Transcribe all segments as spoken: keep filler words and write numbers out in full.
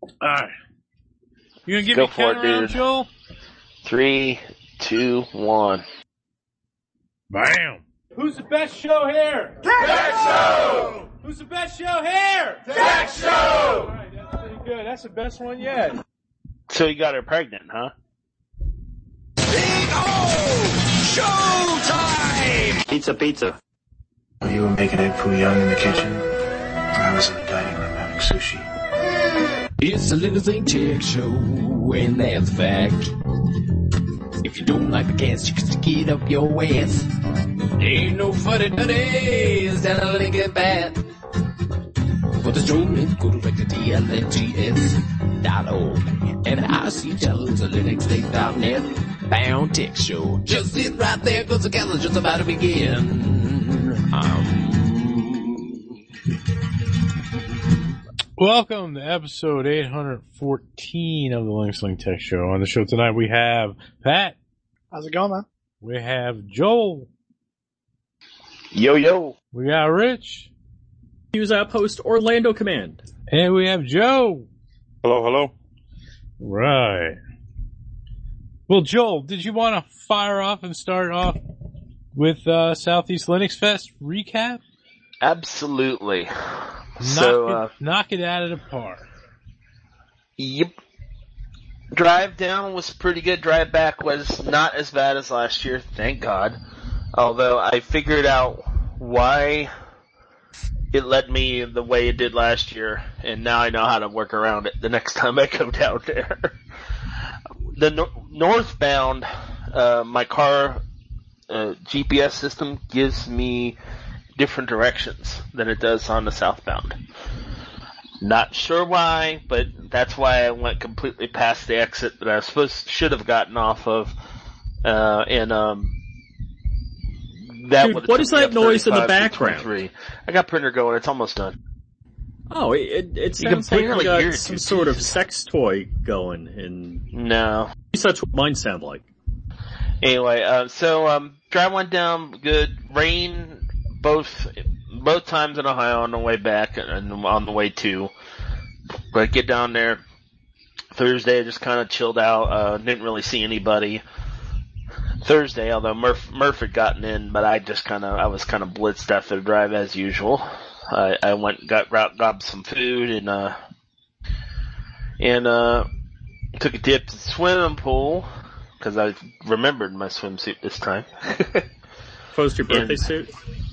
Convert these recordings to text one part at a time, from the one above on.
Alright. You gonna give Go me a for it, count around, dude. Joel? Three, two, one. Bam! Who's the best show here? Tech Show! Who's the best show here? Tech Show! Alright, that's pretty good. That's the best one yet. So you got her pregnant, huh? Big O! Showtime! Pizza, pizza. You were making egg foo young in the kitchen. I was in the dining room having sushi. It's a little thing tech show, and that's a fact. If you don't like the cast, you can stick it up your ass. Ain't no funny nutties down a Lincoln Path. For the show, go direct to T L N G S dot org. And I see channels at Linux Link dot net. Bound Tech Show. Just sit right there, cause the gal's just about to begin. Um... Welcome to episode eight fourteen of the Linux Link Tech Show. On the show tonight we have Pat. How's it going, man? We have Joel. Yo, yo. We got Rich. Use Outpost Orlando Command. And we have Joe. Hello, hello. Right. Well, Joel, did you want to fire off and start off with uh, Southeast Linux Fest recap? Absolutely. Knock, so, it, uh, knock it out of the park. Yep. Drive down was pretty good. Drive back was not as bad as last year, thank God. Although I figured out why it led me the way it did last year, and now I know how to work around it the next time I go down there. The no- northbound, uh, my car uh, G P S system gives me different directions than it does on the southbound. Not sure why, but that's why I went completely past the exit that I was supposed should have gotten off of, uh, and um, that Dude, what is that noise in the background? I got printer going. It's almost done. Oh, it it You can sounds like barely you got hear some two sort of pieces. sex toy going, and No. at least that's what mine sound like. Anyway, uh, so um, drive went down good. Rain both both times in Ohio on the way back and on the way to. But get down there Thursday, I just kind of chilled out. Uh, didn't really see anybody. Thursday, although Murph Murph had gotten in, but I just kind of I was kind of blitzed after the drive as usual. I, I went got grabbed some food and uh and uh took a dip to the swimming pool because I remembered my swimsuit this time. Post your birthday and, suit.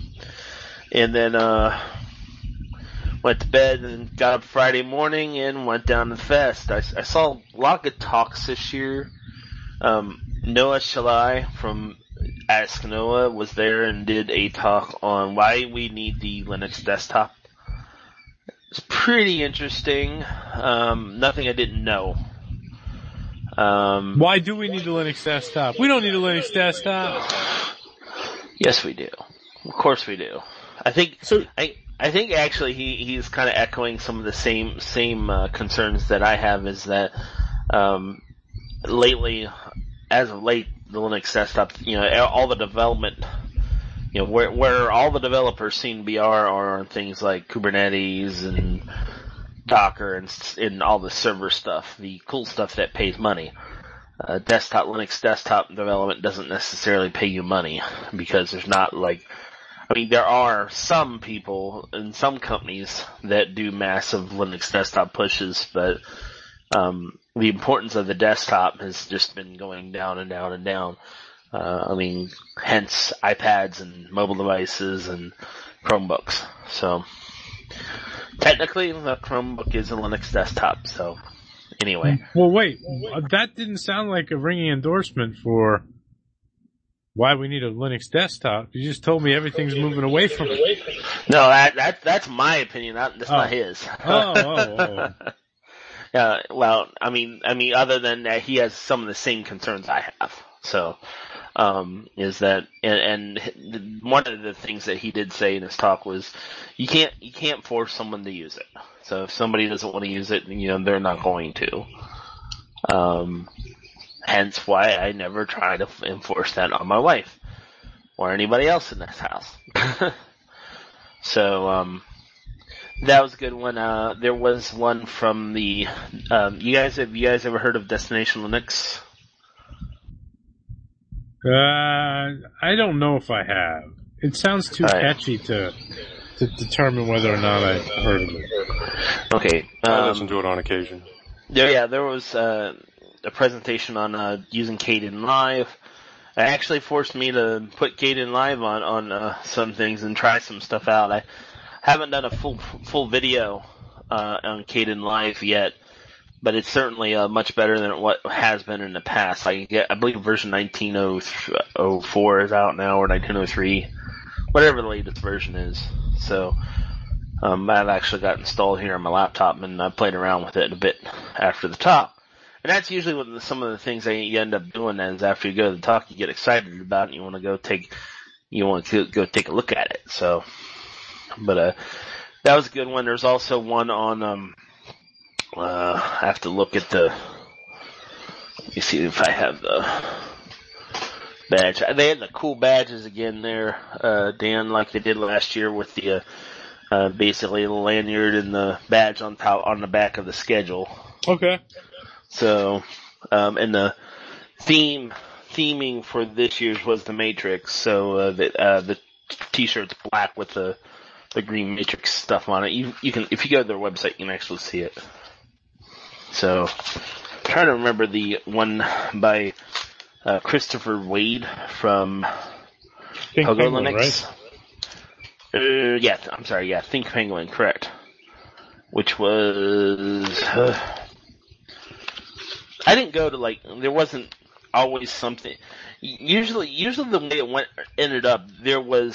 And then uh went to bed and got up Friday morning and went down to the fest. I, I saw a lot of good talks this year. Um, Noah Shalai from Ask Noah was there and did a talk on why we need the Linux desktop. It's pretty interesting. Um, nothing I didn't know. Um, Why do we need a Linux desktop? We don't need a Linux desktop. Yes, we do. Of course we do. I think So- I I think actually he he's kind of echoing some of the same same uh, concerns that I have. Is that um, lately, as of late, the Linux desktop, you know, all the development, you know, where where all the developers seem to be are are on things like Kubernetes and Docker and and all the server stuff, the cool stuff that pays money. Uh, desktop Linux desktop development doesn't necessarily pay you money because there's not like. I mean, there are some people in some companies that do massive Linux desktop pushes, but um, the importance of the desktop has just been going down and down and down. Uh, I mean, hence iPads and mobile devices and Chromebooks. So, technically, the Chromebook is a Linux desktop. So, anyway. Well, wait. That didn't sound like a ringing endorsement for why we need a Linux desktop. You just told me everything's moving away from it. No, that, that that's my opinion. That, that's Oh. not his. Oh, oh, oh. Yeah, well, I mean, I mean, other than that, he has some of the same concerns I have. So, um, is that, and, and one of the things that he did say in his talk was, you can't, you can't force someone to use it. So if somebody doesn't want to use it, you know, they're not going to. Um, hence why I never try to enforce that on my wife or anybody else in this house. So, um, That was a good one. Uh, there was one from the. Um, you guys have you guys ever heard of Destination Linux? Uh, I don't know if I have. It sounds too All right. catchy to to determine whether or not I've heard of it. Okay. I Um, listen to it on occasion. there, yeah, there was uh, a presentation on uh, using Kden Live. It actually forced me to put Kden Live on on uh, some things and try some stuff out. I haven't done a full full video uh, on Kden Live yet, but it's certainly uh, much better than what has been in the past. I get, I believe version nineteen oh four is out now, or nineteen oh three, whatever the latest version is. So um, I've actually got installed here on my laptop, and I played around with it a bit after the talk. And that's usually what the, some of the things that you end up doing is after you go to the talk, you get excited about it, and you want to go take, you want to go take a look at it. So, but uh, that was a good one. There's also one on. Um, uh, I have to look at the. Let me see if I have the badge. They had the cool badges again there, uh, Dan, like they did last year with the uh, uh, basically the lanyard and the badge on top on the back of the schedule. Okay. So, um, and the theme, theming for this year's was the Matrix. So, uh, the, uh, the t-shirt's black with the, the green Matrix stuff on it. You, you can, if you go to their website, you can actually see it. So, I'm trying to remember the one by, uh, Christopher Wade from Think Pogo Penguin, Linux. right? Uh, yeah, I'm sorry, yeah, Think Penguin, correct. Which was, uh, I didn't go to like, there wasn't always something, usually, usually the way it went, ended up, there was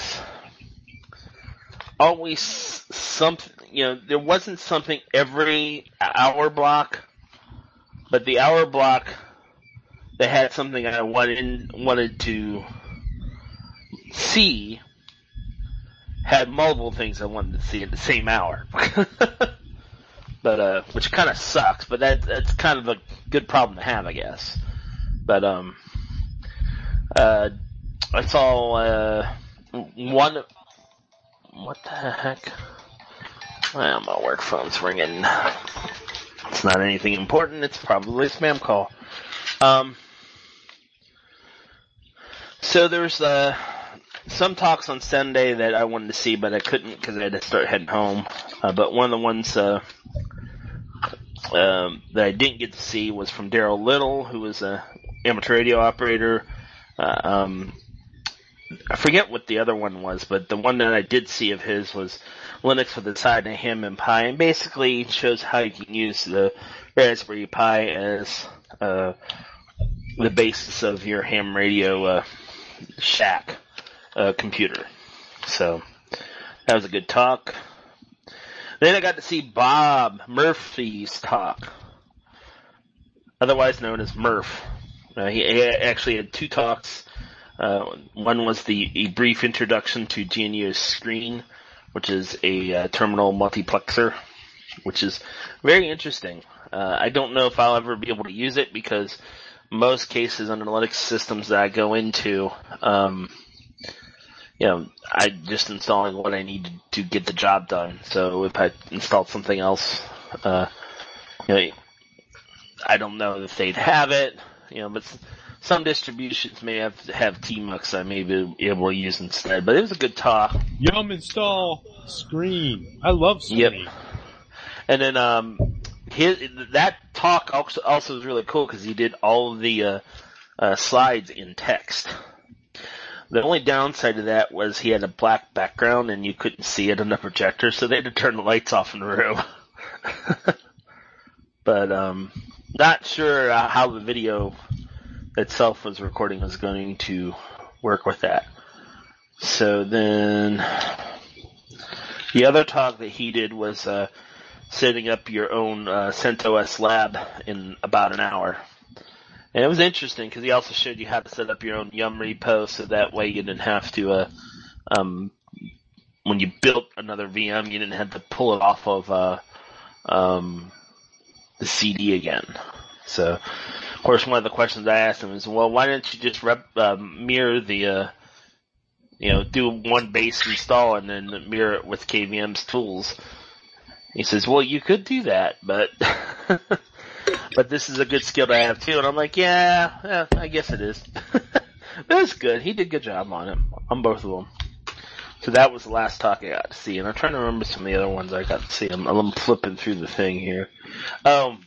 always something, you know, there wasn't something every hour block, but the hour block that had something I wanted, wanted to see had multiple things I wanted to see at the same hour. But, uh, which kind of sucks, but that, that's kind of a good problem to have, I guess. But, um, uh, I saw, uh, one, what the heck? Well, my work phone's ringing. It's not anything important, it's probably a spam call. Um, so there's, uh, some talks on Sunday that I wanted to see, but I couldn't because I had to start heading home. Uh, but one of the ones, uh, Um, that I didn't get to see was from Daryl Little, who was a amateur radio operator. Uh, um, I forget what the other one was, but the one that I did see of his was Linux with a side of ham and Pi, and basically shows how you can use the Raspberry Pi as uh, the basis of your ham radio uh, shack uh, computer. So that was a good talk. Then I got to see Bob Murphy's talk, otherwise known as Murph. Uh, he, he actually had two talks. Uh, one was the a brief introduction to G N U's Screen, which is a uh, terminal multiplexer, which is very interesting. Uh, I don't know if I'll ever be able to use it because most cases under Linux systems that I go into, um, you know, I just installing what I need to get the job done. So if I installed something else, uh, you know, I don't know if they'd have it, you know, but some distributions may have have T M U X I may be able to use instead. But it was a good talk. Yum install Screen. I love Screen. Yep. And then um, his that talk also also was really cool because he did all of the uh, uh, slides in text. The only downside to that was he had a black background and you couldn't see it on the projector, so they had to turn the lights off in the room. But um, not sure uh, how the video itself was recording was going to work with that. So then the other talk that he did was uh, setting up your own uh, CentOS lab in about an hour. And it was interesting because he also showed you how to set up your own Yum repo, so that way you didn't have to, uh, um, when you built another V M, you didn't have to pull it off of uh, um, the C D again. So, of course, one of the questions I asked him is, well, why didn't you just rep, uh, mirror the, uh, you know, do one base install and then mirror it with K V M's tools? He says, well, you could do that, but but this is a good skill to have too. And I'm like, yeah, yeah I guess it is. That's good. He did a good job on it, on both of them. So that was the last talk I got to see, and I'm trying to remember some of the other ones I got to see. I'm, I'm flipping through the thing here. Um,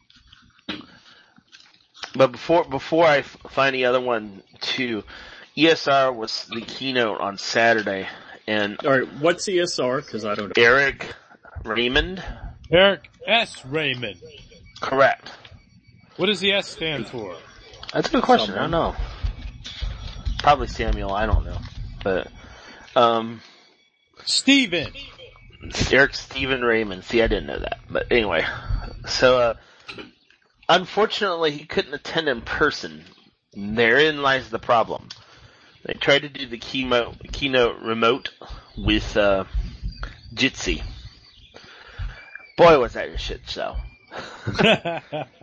but before before I f- find the other one too, E S R was the keynote on Saturday, and All right, what's E S R? Because I don't know. Eric Raymond, Eric S. Raymond. correct. What does the S stand for? That's a good question. Someone. I don't know. Probably Samuel. I don't know, but um, Steven. Eric Stephen Raymond. See, I didn't know that, but anyway. So, uh, unfortunately, he couldn't attend in person. Therein lies the problem. They tried to do the keynote, keynote remote with uh, Jitsi. Boy, was that a shit show. Well,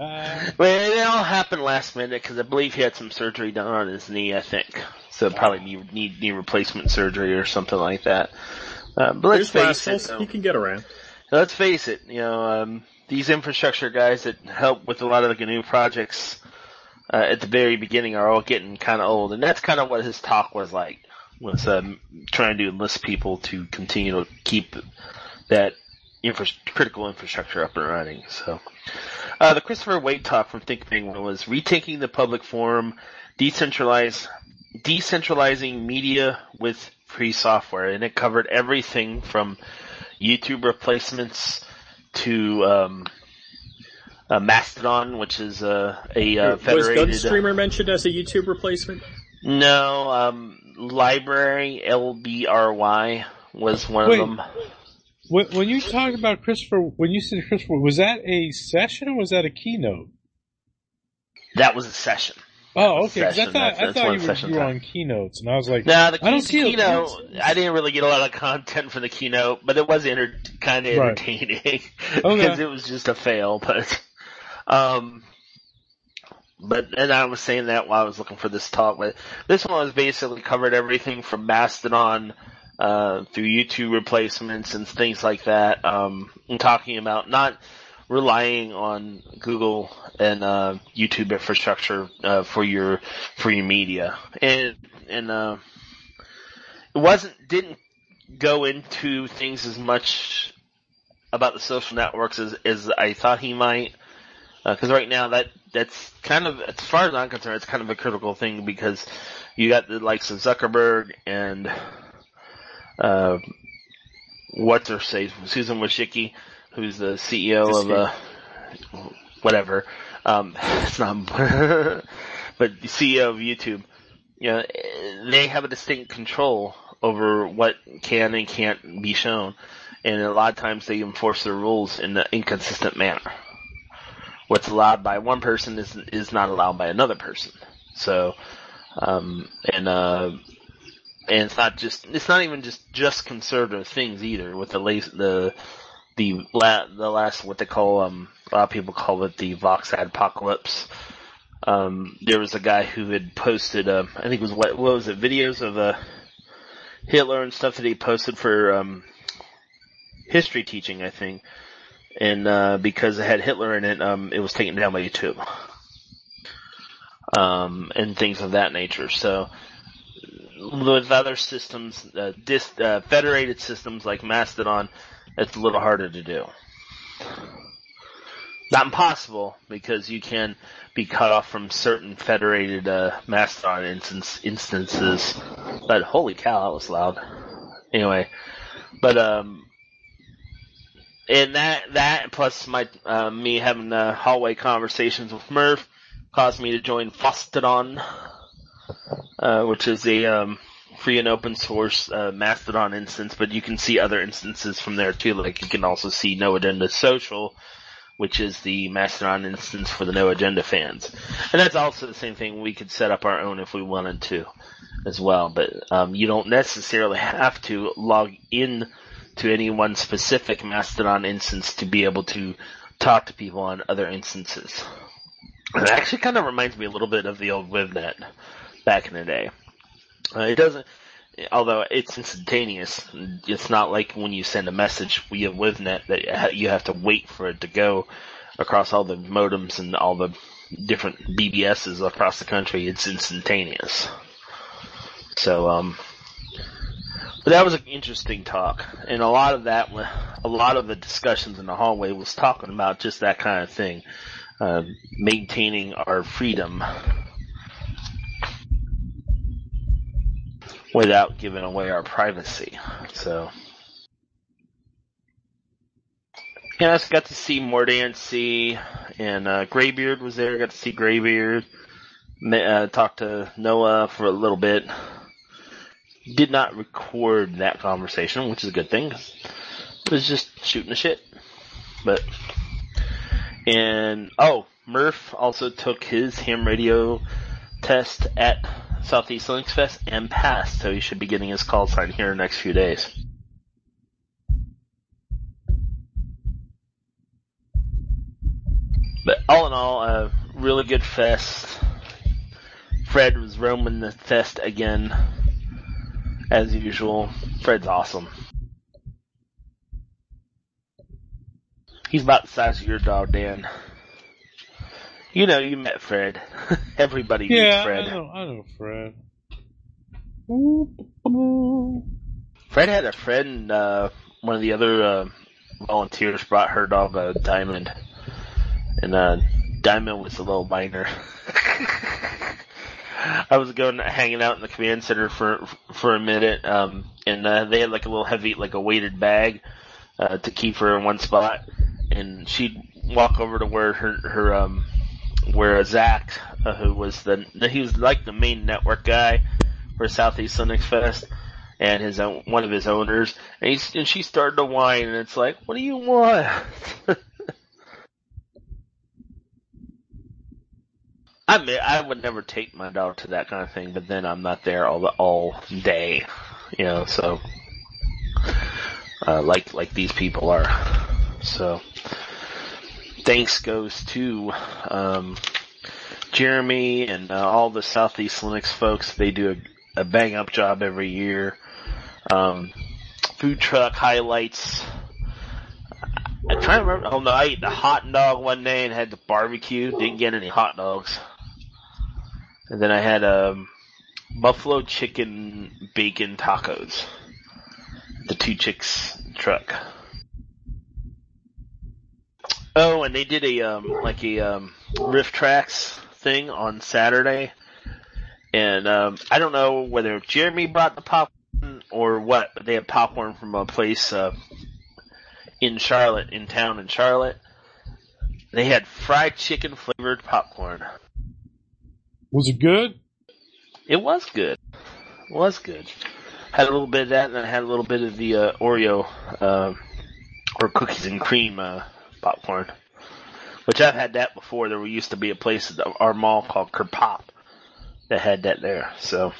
it all happened last minute because I believe he had some surgery done on his knee, I think. So probably need, need knee replacement surgery or something like that. Uh, but let's There's face rascals. it, He can get around. let's face it, you know, um, these infrastructure guys that help with a lot of the G N U projects uh, at the very beginning are all getting kind of old, and that's kind of what his talk was like. Was um, trying to enlist people to continue to keep that infra- critical infrastructure up and running. So, uh, the Christopher Wade talk from Think Big was retaking the public forum, decentralize, decentralizing media with free software, and it covered everything from YouTube replacements to um, uh, Mastodon, which is uh, a uh, federated. Was Gunstreamer mentioned as a YouTube replacement? No, um, Library L B R Y was one Wait. of them. When, when you talk about Christopher, when you said Christopher, was that a session or was that a keynote? That was a session. Oh, okay. 'Cause I Session, thought that's- I that's thought one you were, session you were time. on keynotes, and I was like, No, the, I don't key, see the a- keynote, I didn't really get a lot of content from the keynote, but it was enter, kind of Right. entertaining because Okay. it was just a fail. But, um, but and I was saying that while I was looking for this talk. But this one was basically covered everything from Mastodon uh, through YouTube replacements and things like that. Um, and talking about not relying on Google and uh, YouTube infrastructure uh, for your for your media, and and uh, it wasn't didn't go into things as much about the social networks as as I thought he might, because uh, right now that that's kind of, as far as I'm concerned, it's kind of a critical thing because you got the likes of Zuckerberg and uh, what's her say Susan Wojcicki, who's the C E O of uh, whatever. Um, it's not, but the C E O of YouTube. You know, they have a distinct control over what can and can't be shown, and a lot of times they enforce their rules in an inconsistent manner. What's allowed by one person is is not allowed by another person. So, um, and uh, and it's not just it's not even just just conservative things either. With the la- the the la- the last what they call um a lot of people call it the Vox apocalypse. Um, there was a guy who had posted uh, I think it was what what was it videos of uh, Hitler and stuff that he posted for um, history teaching, I think. And uh, because it had Hitler in it, um, it was taken down by YouTube, um, and things of that nature. So, with other systems, uh, dis, uh, federated systems like Mastodon, it's a little harder to do. Not impossible, because you can be cut off from certain federated uh, Mastodon instance, instances. But holy cow, that was loud. Anyway, but um. And that, that plus my, uh, me having, uh, hallway conversations with Murph caused me to join Fostodon, uh, which is a, um, free and open source, uh, Mastodon instance, but you can see other instances from there too. Like you can also see No Agenda Social, which is the Mastodon instance for the No Agenda fans. And that's also the same thing. We could set up our own if we wanted to as well, but, um, you don't necessarily have to log in to any one specific Mastodon instance to be able to talk to people on other instances. And it actually kind of reminds me a little bit of the old WivNet back in the day. Uh, it doesn't, although it's instantaneous, it's not like when you send a message via WivNet that you have to wait for it to go across all the modems and all the different B B Ss across the country. It's instantaneous. So, um, but that was an interesting talk, and a lot of that, a lot of the discussions in the hallway was talking about just that kind of thing, uh, maintaining our freedom without giving away our privacy. So, yeah, I got to see Mordancy, and uh, Graybeard was there. Got to see Graybeard. Uh, talked to Noah for a little bit. Did not record that conversation, which is a good thing. It was just shooting the shit. But, and, oh, Murph also took his ham radio test at Southeast Linux Fest and passed, so he should be getting his call sign here in the next few days. But all in all, a really good fest. Fred was roaming the fest again, as usual. Fred's awesome. He's about the size of your dog, Dan. You know, you met Fred. Everybody yeah, meets Fred. I know, I know Fred. Fred had a friend, uh, one of the other uh, volunteers brought her dog, uh, Diamond. And uh, Diamond was a little minor. I was going hanging out in the command center for for a minute, um, and uh, they had like a little heavy, like a weighted bag uh, to keep her in one spot, and she'd walk over to where her her um where Zach, uh, who was the he was like the main network guy for Southeast Linux Fest, and his own, one of his owners, and he's and she started to whine, and it's like, what do you want? I mean, I would never take my dog to that kind of thing, but then I'm not there all the, all day, you know. So, uh, like like these people are. So, thanks goes to um, Jeremy and uh, all the Southeast Linux folks. They do a, a bang up job every year. Um, food truck highlights. I try to remember. Oh no, I ate the hot dog one day and had the barbecue. Didn't get any hot dogs. And then I had um, buffalo chicken bacon tacos. The Two Chicks truck. Oh, and they did a um, like a um, Riff Tracks thing on Saturday. And um, I don't know whether Jeremy brought the popcorn or what, but they had popcorn from a place uh, in Charlotte, in town in Charlotte. They had fried chicken flavored popcorn. Was it good? It was good. It was good. Had a little bit of that, and then I had a little bit of the uh, Oreo uh, or cookies and cream uh, popcorn, which I've had that before. There used to be a place at our mall called Kerpop that had that there. So,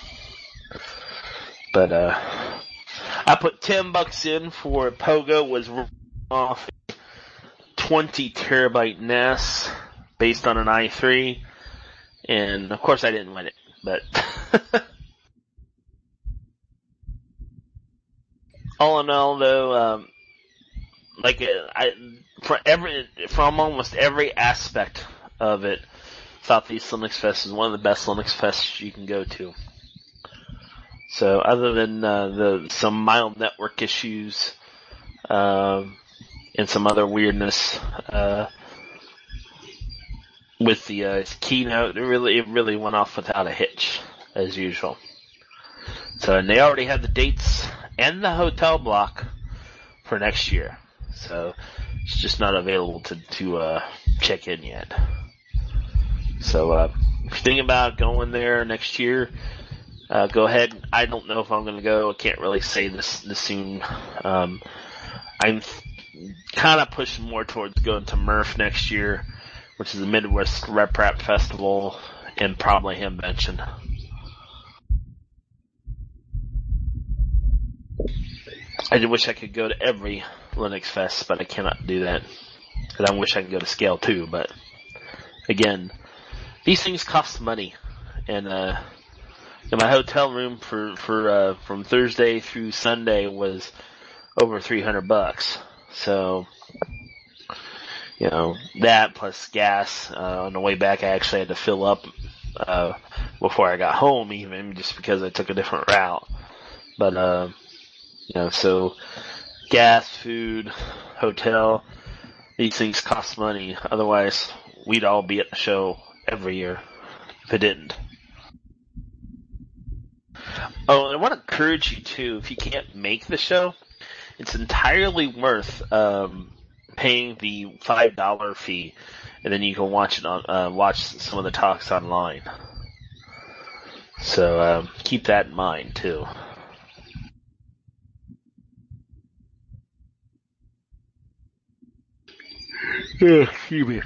but uh, I put ten bucks in for Pogo. Was off twenty terabyte N A S based on an i three. And, of course, I didn't win it, but all in all, though, um, like, I, for every, from almost every aspect of it, Southeast Linux Fest is one of the best Linux Fests you can go to. So, other than, uh, the, some mild network issues, um, and some other weirdness, uh, with the uh, keynote, it really it really went off without a hitch, as usual. So, and they already have the dates and the hotel block for next year. So, it's just not available to to uh, check in yet. So, uh, if you're thinking about going there next year, uh, go ahead. I don't know if I'm going to go. I can't really say this this soon. Um, I'm kind of pushing more towards going to Murph next year, which is the Midwest Rep Rap Festival, and probably Hamvention. I wish I could go to every Linux Fest, but I cannot do that. And I wish I could go to Scale too, but again, these things cost money. And uh, And my hotel room for for uh, from Thursday through Sunday was over three hundred bucks. So, you know, that plus gas uh, on the way back, I actually had to fill up uh, before I got home, even just because I took a different route. But uh, you know, so gas, food, hotel, these things cost money. Otherwise, we'd all be at the show every year if it didn't. Oh, and I want to encourage you too, if you can't make the show, it's entirely worth um, paying the five dollar fee, and then you can watch it on uh, watch some of the talks online. So um, keep that in mind too. Excuse me.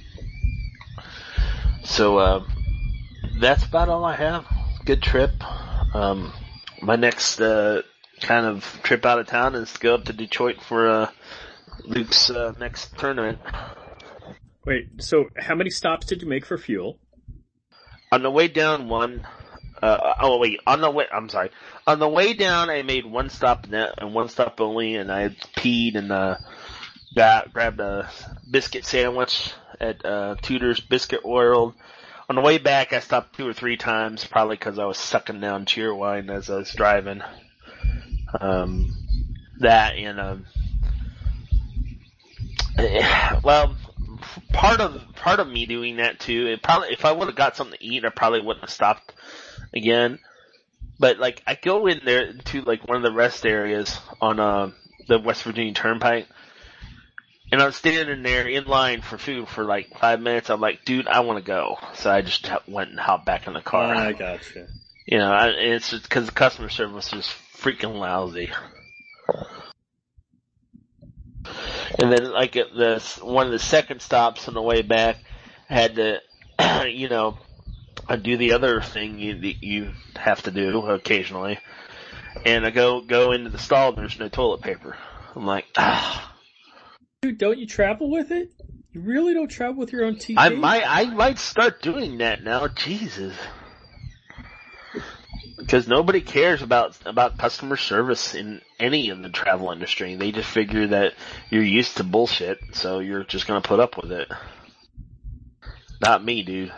So uh, that's about all I have. Good trip. Um, my next uh, kind of trip out of town is to go up to Detroit for uh, Luke's uh, next tournament. Wait, so how many stops did you make for fuel? On the way down, one. Uh, oh wait, on the way. I'm sorry. On the way down, I made one stop net and one stop only, and I peed and uh, got grabbed a biscuit sandwich at uh, Tudor's Biscuit World. On the way back, I stopped two or three times, probably because I was sucking down Cheerwine as I was driving. Um, that and um, well, part of part of me doing that too. It probably, if I would have got something to eat, I probably wouldn't have stopped again. But like, I go in there to like one of the rest areas on uh, the West Virginia Turnpike. And I'm standing there in line for food for like five minutes. I'm like, dude, I want to go. So I just went and hopped back in the car. I gotcha. You know, I, it's just because the customer service was freaking lousy. And then, like, at the one of the second stops on the way back, I had to, you know, do the other thing you you have to do occasionally. And I go go into the stall. And there's no toilet paper. I'm like, ah. Dude, don't you travel with it? You really don't travel with your own T V? I might, I might start doing that now. Jesus, because nobody cares about about customer service in any of the travel industry. They just figure that you're used to bullshit, so you're just gonna put up with it. Not me, dude.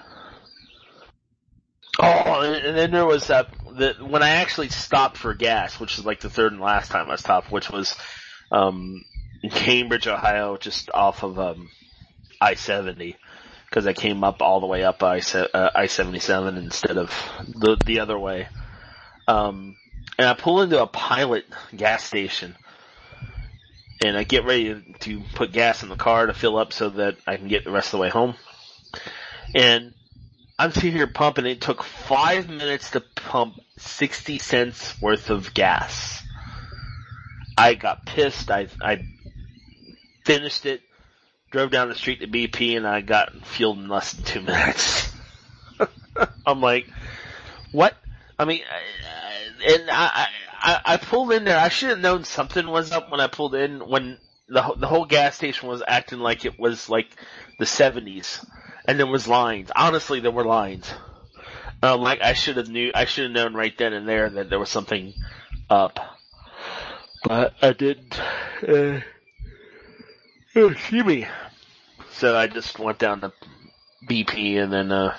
Oh, and then there was that the when I actually stopped for gas, which is like the third and last time I stopped, which was um. in Cambridge, Ohio, just off of um, I seventy, because I came up all the way up I seventy-seven instead of the the other way. Um, and I pull into a Pilot gas station, and I get ready to put gas in the car to fill up so that I can get the rest of the way home. And I'm sitting here pumping. It took five minutes to pump sixty cents worth of gas. I got pissed. I I finished it, drove down the street to B P, and I got fueled in less than two minutes. I'm like, what? I mean, I, and I, I I pulled in there. I should have known something was up when I pulled in. When the the whole gas station was acting like it was like the seventies, and there was lines. Honestly, there were lines. Um, like I should have knew. I should have known right then and there that there was something up. But I didn't. Uh, oh, excuse me. So I just went down to B P and then uh,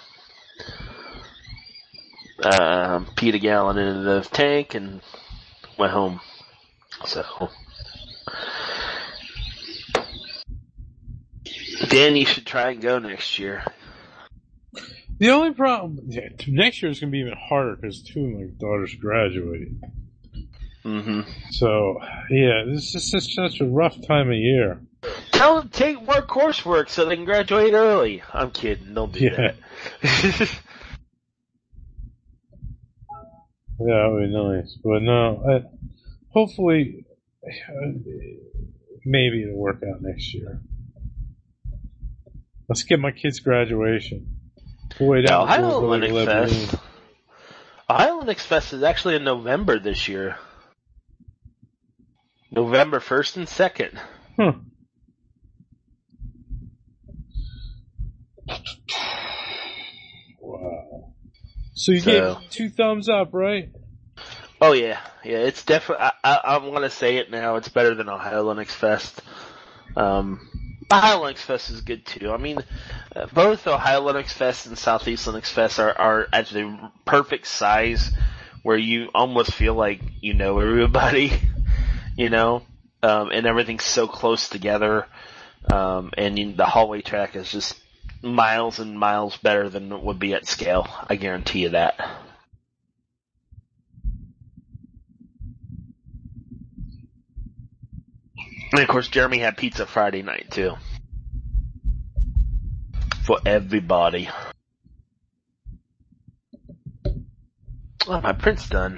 uh, peed a gallon into the tank and went home. So, Dan, you should try and go next year. The only problem, yeah, next year is going to be even harder because two of my daughters graduated. Mm-hmm. So, yeah, this is just such a rough time of year. Tell them to take more coursework so they can graduate early. I'm kidding. Don't do Yeah. that. Yeah, that would be nice. But no, I, hopefully, uh, maybe it'll work out next year. Let's get my kids' graduation. We'll wait out Ohio until we Linux let Fest. Ohio Linux Fest is actually in November this year. November first and second. Huh. Wow. So you So- gave two thumbs up, right? Oh yeah, yeah. It's definitely. I, I, I'm gonna say it now. It's better than Ohio Linux Fest. Um, Ohio Linux Fest is good too. I mean, uh, both Ohio Linux Fest and Southeast Linux Fest are are actually perfect size, where you almost feel like you know everybody, you know, um, and everything's so close together. Um, and you, the hallway track is just miles and miles better than it would be at scale. I guarantee you that. And of course, Jeremy had pizza Friday night too. For everybody. Oh, my print's done.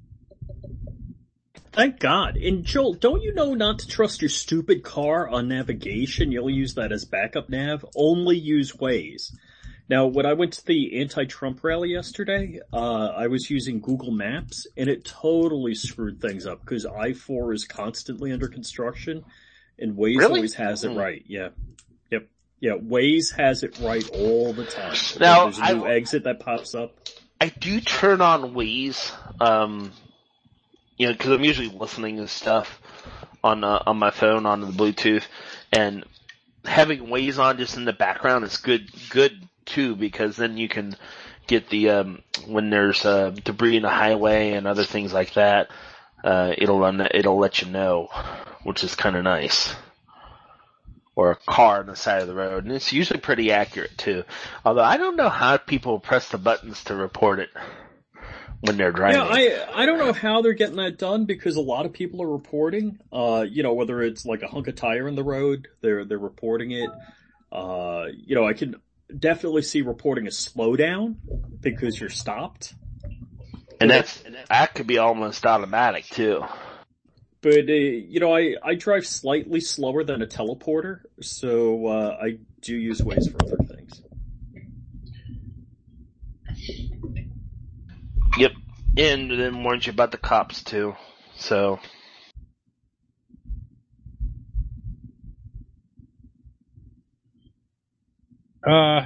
Thank God. And Joel, don't you know not to trust your stupid car on navigation? You'll use that as backup nav. Only use Waze. Now, when I went to the anti-Trump rally yesterday, uh, I was using Google Maps, and it totally screwed things up, because I four is constantly under construction, and Waze Really? always has it Hmm. right. Yeah. Yep. Yeah, Waze has it right all the time. Now, There's a new I- exit that pops up. I do turn on Waze, um, you know, because I'm usually listening to stuff on uh, on my phone on the Bluetooth, and having Waze on just in the background is good, good too, because then you can get the um, when there's uh, debris in the highway and other things like that. Uh, it'll run, it'll let you know, which is kind of nice. Or a car on the side of the road, and it's usually pretty accurate too. Although I don't know how people press the buttons to report it when they're driving. Yeah, I I don't know how they're getting that done, because a lot of people are reporting, uh, you know, whether it's like a hunk of tire in the road, they're they're reporting it. Uh, you know, I can definitely see reporting a slowdown because you're stopped. And that's, that could be almost automatic too. But, uh, you know, I, I drive slightly slower than a teleporter, so, uh, I do use Waze for other things. Yep. And then warns you about the cops too. So. Uh,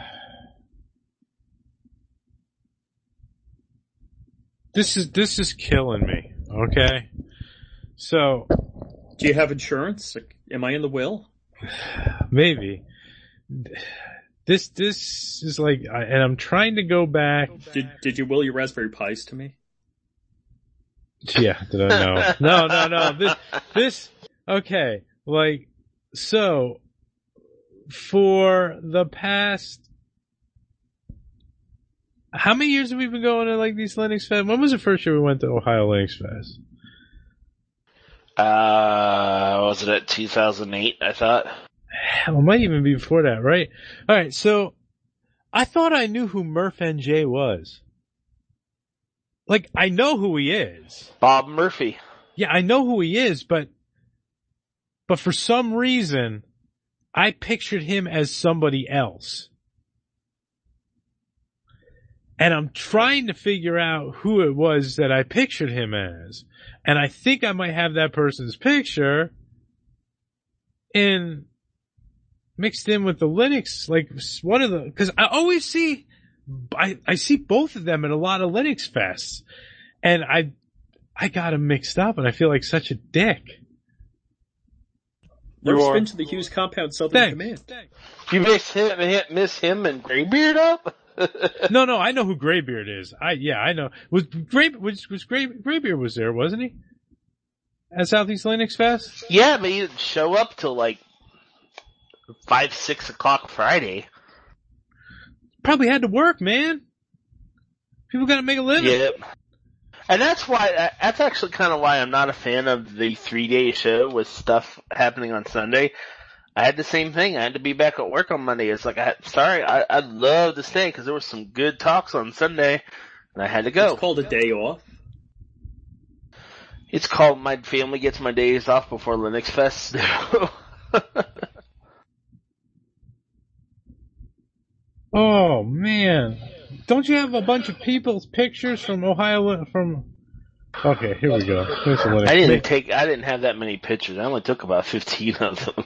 this is, this is killing me, okay? So, Do you have insurance? Am I in the will? maybe. This, this is like, I- and I'm trying to go back. Did, did you will your Raspberry Pis to me? Yeah, did I know? No, no, no. This, this, okay. Like, so, for the past, how many years have we been going to like these Linux Fest? When was the first year we went to Ohio Linux Fest? Uh, was it at two thousand eight, I thought? Hell, it might even be before that, right? Alright, so, I thought I knew who Murph N J was. Like, I know who he is. Bob Murphy. Yeah, I know who he is, but, but for some reason, I pictured him as somebody else. And I'm trying to figure out who it was that I pictured him as. And I think I might have that person's picture in, mixed in with the Linux, like one of the, cause I always see, I, I see both of them at a lot of Linux fests. And I, I got them mixed up and I feel like such a dick. Never You are- been to the Hughes Compound Southern Thanks. Command. You miss him, miss him and Graybeard up? No, no, I know who Graybeard is. I, yeah, I know. Was Gray, was, was Gray, Graybeard was there, wasn't he? At Southeast Linux Fest? Yeah, but he didn't show up till like five, six o'clock Friday. Probably had to work, man. People gotta make a living. Yep. And that's why, that's actually kind of why I'm not a fan of the three day show with stuff happening on Sunday. I had the same thing. I had to be back at work on Monday. It's like, I, sorry, I, I'd love to stay because there was some good talks on Sunday and I had to go. It's called a day off. It's called My Family Gets My Days Off Before Linux Fest. Oh man. Don't you have a bunch of people's pictures from Ohio, from, okay, here we go. Here's the Linux. I didn't take, I didn't have that many pictures. I only took about fifteen of them.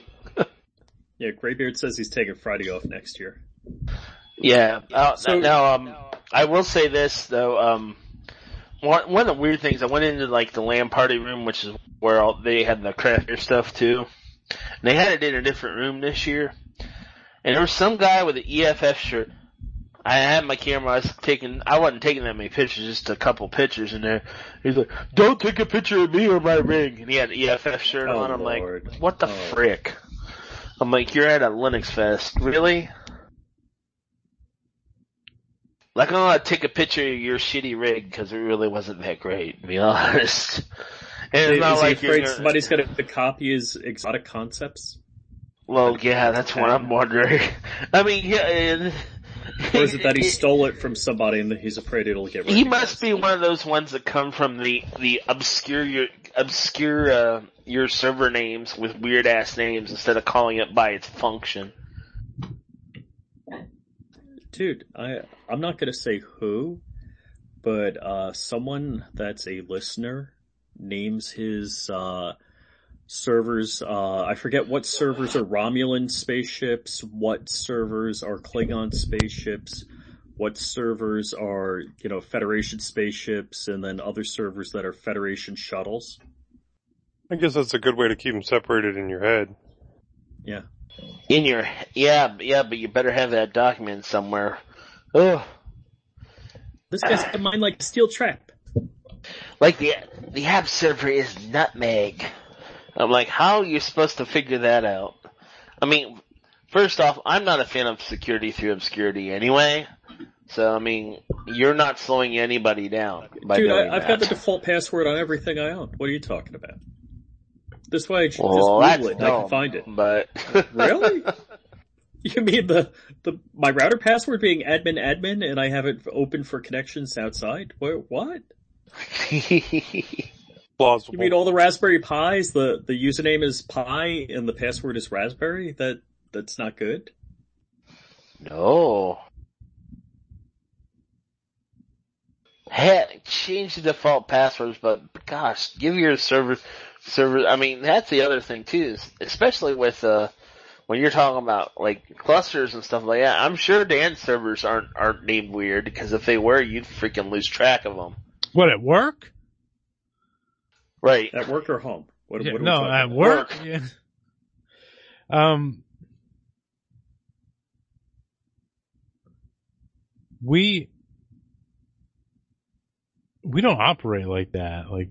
Yeah, Graybeard says he's taking Friday off next year. Yeah. Uh, So- now, um, I will say this though. Um, one one of the weird things, I went into like the LAN party room, which is where all, they had the craft beer stuff too. And they had it in a different room this year, and there was some guy with an E F F shirt. I had my camera. I was taking. I wasn't taking that many pictures, just a couple pictures in there. He's like, "Don't take a picture of me or my ring." And he had an E F F shirt Oh, on. I'm Lord. like, "What the Oh. frick?" I'm like, "You're at a Linux Fest, really?" Like, I'm gonna take a picture of your shitty rig because it really wasn't that great, to be honest. And it's Is not he like afraid you're, somebody's going to copy his exotic concepts? well, yeah, that's what I'm wondering. I mean, yeah, and, Or is it that he stole it from somebody and that he's afraid it'll get recognized? he must be one of those ones that come from the the obscure obscure uh, your server names with weird ass names instead of calling it by its function. Dude, I I'm not gonna say who, but uh, someone that's a listener names his uh, servers. Uh, I forget what servers are Romulan spaceships, what servers are Klingon spaceships, what servers are you know Federation spaceships, and then other servers that are Federation shuttles. I guess that's a good way to keep them separated in your head. Yeah. In your yeah yeah, but you better have that document somewhere. Ugh. This guy's got mine like a steel trap. Like the the app server is Nutmeg. I'm like, how are you supposed to figure that out? I mean, first off, I'm not a fan of security through obscurity anyway. So I mean, you're not slowing anybody down by Dude, doing I, I've that. got the default password on everything I own. What are you talking about? This way I just Well, Google that's it and I dumb, can find it. But Really? You mean the, the my router password being admin admin and I have it open for connections outside? What? What? Plausible. You mean all the Raspberry Pis, the, the username is Pi and the password is Raspberry? That That's not good? No. Heck, change the default passwords, but gosh, give your server, server, I mean, that's the other thing too, is especially with, uh, when you're talking about, like, clusters and stuff like that, I'm sure Dan's servers aren't, aren't named weird, because if they were, you'd freaking lose track of them. What, at work? Right. At work or home? What, Yeah, what are we no, talking at about? work. Work. Yeah. Um, we we don't operate like that. Like,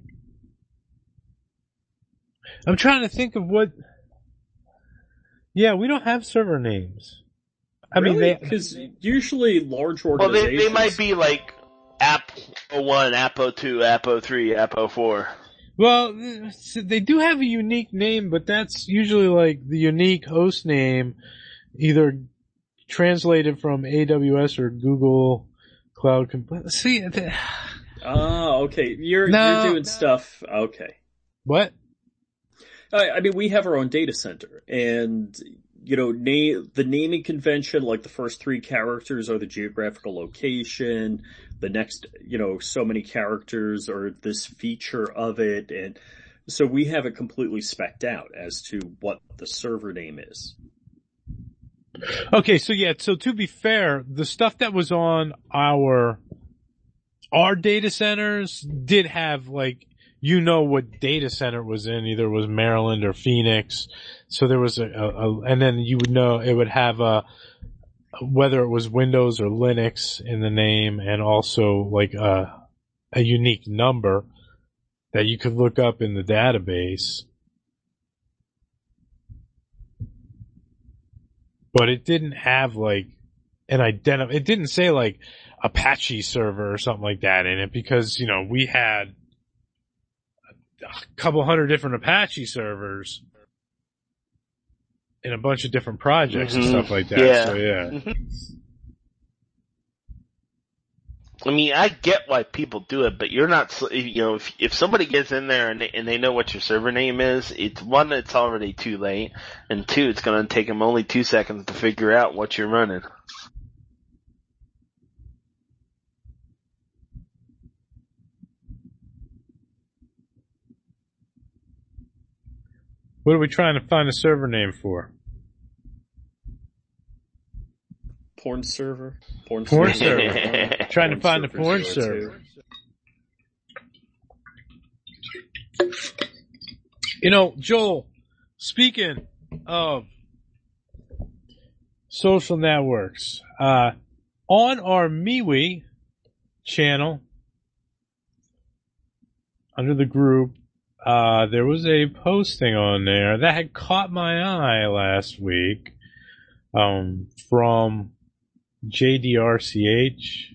I'm trying to think of what. Yeah, we don't have server names. I really? mean, they Because usually large Well, organizations... they, they might be like App oh one, App oh two, App oh three, App oh four. well, they do have a unique name, but that's usually like the unique host name, either translated from A W S or Google Cloud. Comp- See, the- Ah, okay. You're, No. you're doing stuff. Okay. what? I, I mean, we have our own data center, and you know, na- the naming convention, like the first three characters are the geographical location. The next, you know, so many characters are this feature of it, and so we have it completely spec'd out as to what the server name is. Okay, so yeah, so to be fair, the stuff that was on our our data centers did have like, you know what data center it was in, either it was Maryland or Phoenix. So there was a, a, a and then you would know it would have a, whether it was Windows or Linux in the name, and also like a, a unique number that you could look up in the database. But it didn't have like an identi- it didn't say like Apache server or something like that in it, because, you know, we had a couple hundred different Apache servers in a bunch of different projects Mhm. and stuff like that. Yeah. So yeah. I mean, I get why people do it, but you're not, sl- you know, if, if somebody gets in there and they, and they know what your server name is, it's one, it's already too late, and two, it's going to take them only two seconds to figure out what you're running. What are we trying to find a server name for? porn server. Porn, Porn server. server. Trying to find the porn server. You know, Joel, speaking of social networks, uh, on our MeWe channel, under the group, uh, there was a posting on there that had caught my eye last week, um, from J D R C H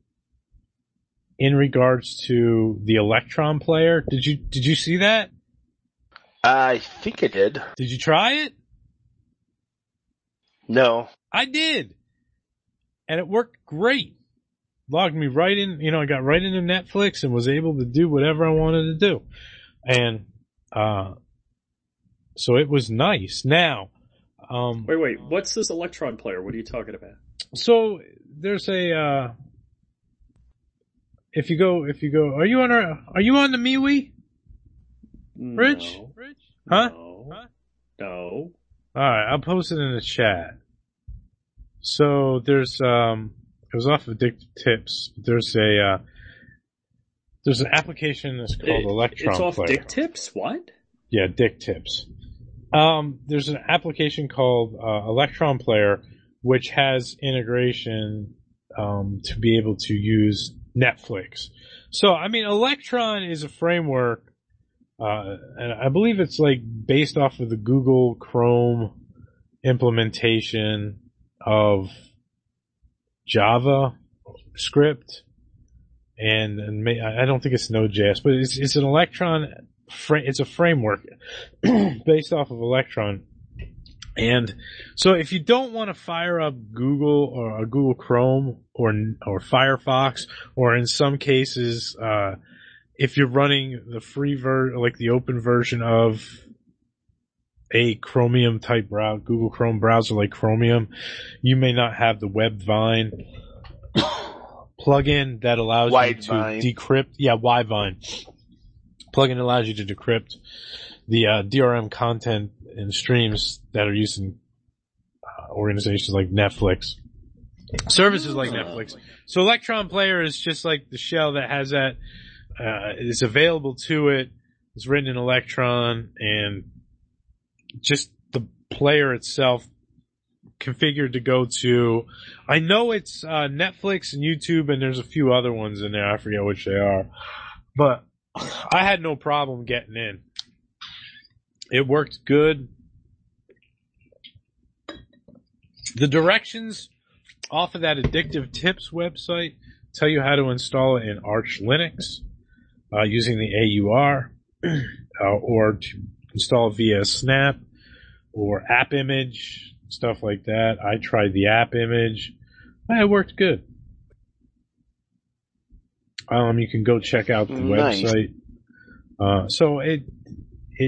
in regards to the Electron player. Did you, did you see that? I think I did. Did you try it? No. I did. And it worked great. Logged me right in, you know, I got right into Netflix and was able to do whatever I wanted to do. And, uh, so it was nice. Now, um. Wait, wait, what's this Electron player? What are you talking about? So, there's a, uh, if you go, if you go, are you on our, are you on the MeWe? Rich? No. Rich? Huh? No. Huh? No. Alright, I'll post it in the chat. So there's, um, it was off of Dick Tips. There's a, uh, there's an application that's called It- Electron It's off Player. Dick Tips? What? Yeah, Dick Tips. Um, there's an application called, uh, Electron Player, which has integration, um, to be able to use Netflix. So, I mean, Electron is a framework. Uh, and I believe it's like based off of the Google Chrome implementation of Java script, and, and may, I don't think it's Node.js, but it's, it's an Electron. Fra- it's a framework based off of Electron, and so if you don't want to fire up Google or a Google Chrome or or Firefox, or in some cases, uh, if you're running the free ver, like the open version of a Chromium type browser, Google Chrome browser like Chromium, you may not have the WebVine plugin that allows Wide you to Vine. decrypt. Yeah, WiVine plugin allows you to decrypt the uh, D R M content and streams that are used in uh, organizations like Netflix, services like Netflix. So Electron Player is just like the shell that has that. Uh, it's available to it. It's written in Electron, and just the player itself configured to go to. I know it's uh, Netflix and YouTube, and there's a few other ones in there. I forget which they are, but I had no problem getting in. It worked good. The directions off of that Addictive Tips website tell you how to install it in Arch Linux. Uh, using the A U R, uh, or to install via Snap or App Image, stuff like that. I tried the App Image. It worked good. Um, you can go check out the Nice. website. Uh, so it, it,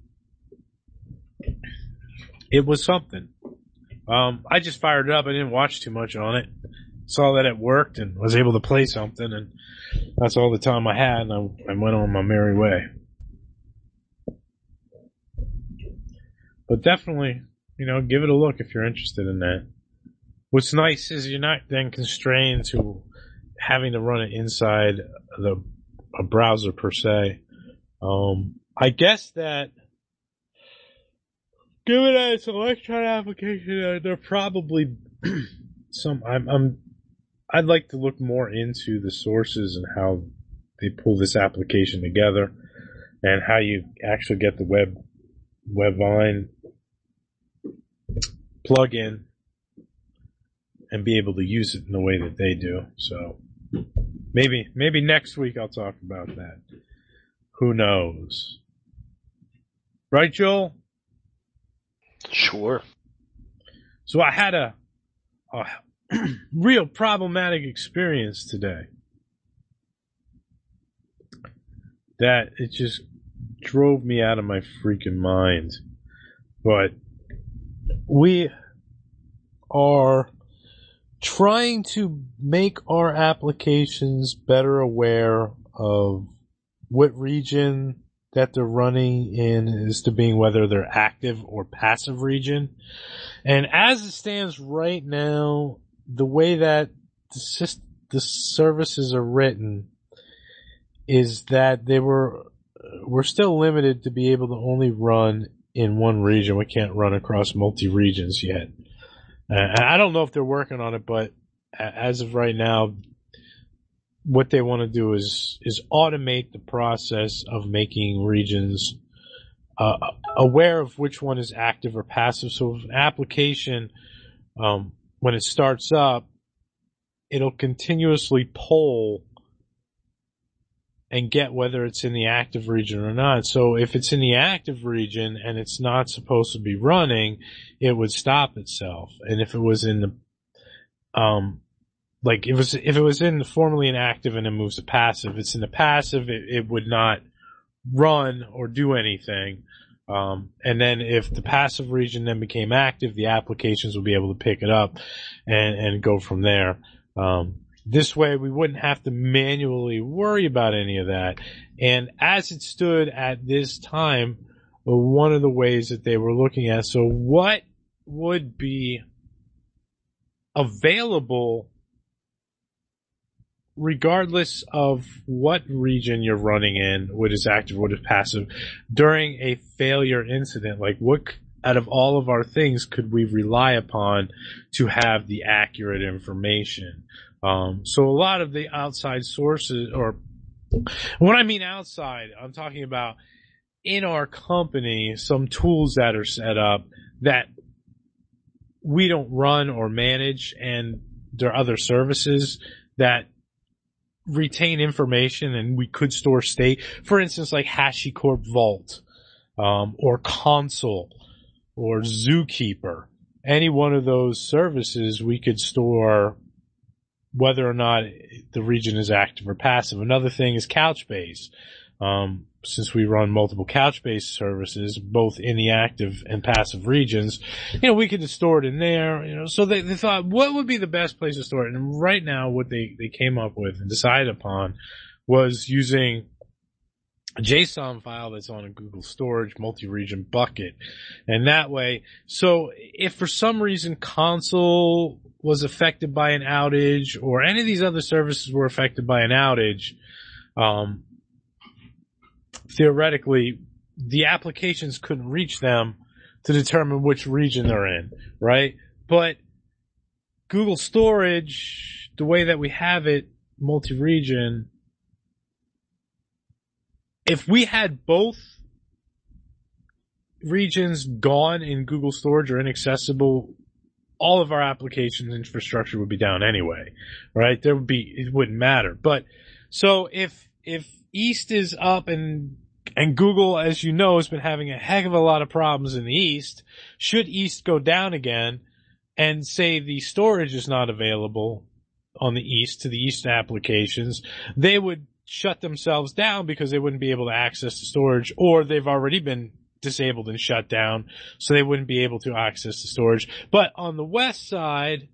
it was something. Um, I just fired it up. I didn't watch too much on it. Saw that it worked and was able to play something, and that's all the time I had, and I, I went on my merry way. But definitely, you know, give it a look if you're interested in that. What's nice is you're not then constrained to having to run it inside the a browser per se. Um, I guess that given that it's an Electron application, uh, they're probably some. I'm, I'm. I'd like to look more into the sources and how they pull this application together, and how you actually get the web WebVine plugin and be able to use it in the way that they do. So maybe maybe next week I'll talk about that. Who knows? Right, Joel? Sure. So I had a, a real problematic experience today that it just drove me out of my freaking mind. But we are trying to make our applications better aware of what region that they're running in as to being whether they're active or passive region. And as it stands right now, the way that the, syst- the services are written is that they were, we're still limited to be able to only run in one region. We can't run across multi-regions yet. Uh, I don't know if they're working on it, but as of right now, what they want to do is, is automate the process of making regions uh, aware of which one is active or passive. So if an application, um, when it starts up, it'll continuously poll and get whether it's in the active region or not. So if it's in the active region and it's not supposed to be running, it would stop itself. And if it was in the, um, like if it was, if it was in the formerly inactive and it moves to passive, it's in the passive, it, it would not run or do anything. Um, and then if the passive region then became active, the applications would be able to pick it up and, and go from there. Um, This way we wouldn't have to manually worry about any of that. And as it stood at this time, one of the ways that they were looking at, so what would be available regardless of what region you're running in, what is active, what is passive, during a failure incident? Like what out of all of our things could we rely upon to have the accurate information? Um, so a lot of the outside sources, or when I mean outside, I'm talking about in our company, some tools that are set up that we don't run or manage, and there are other services that retain information and we could store state. For instance, like HashiCorp Vault, um, or Console, or Zookeeper. Any one of those services we could store whether or not the region is active or passive. Another thing is Couchbase. Um, since we run multiple Couchbase services, both in the active and passive regions, you know, we could store it in there, you know, so they, they thought, what would be the best place to store it? And right now, what they, they came up with and decided upon was using a JSON file that's on a Google Storage multi-region bucket. And that way, so if for some reason Console was affected by an outage, or any of these other services were affected by an outage, um, theoretically, the applications couldn't reach them to determine which region they're in, right? But Google Storage, the way that we have it, multi-region, if we had both regions gone in Google Storage or inaccessible, all of our applications infrastructure would be down anyway, right? There would be, it wouldn't matter. But, so if, if East is up and, and Google, as you know, has been having a heck of a lot of problems in the East, should East go down again and say the storage is not available on the East to the East applications, they would shut themselves down because they wouldn't be able to access the storage, or they've already been disabled and shut down, so they wouldn't be able to access the storage. But on the west side,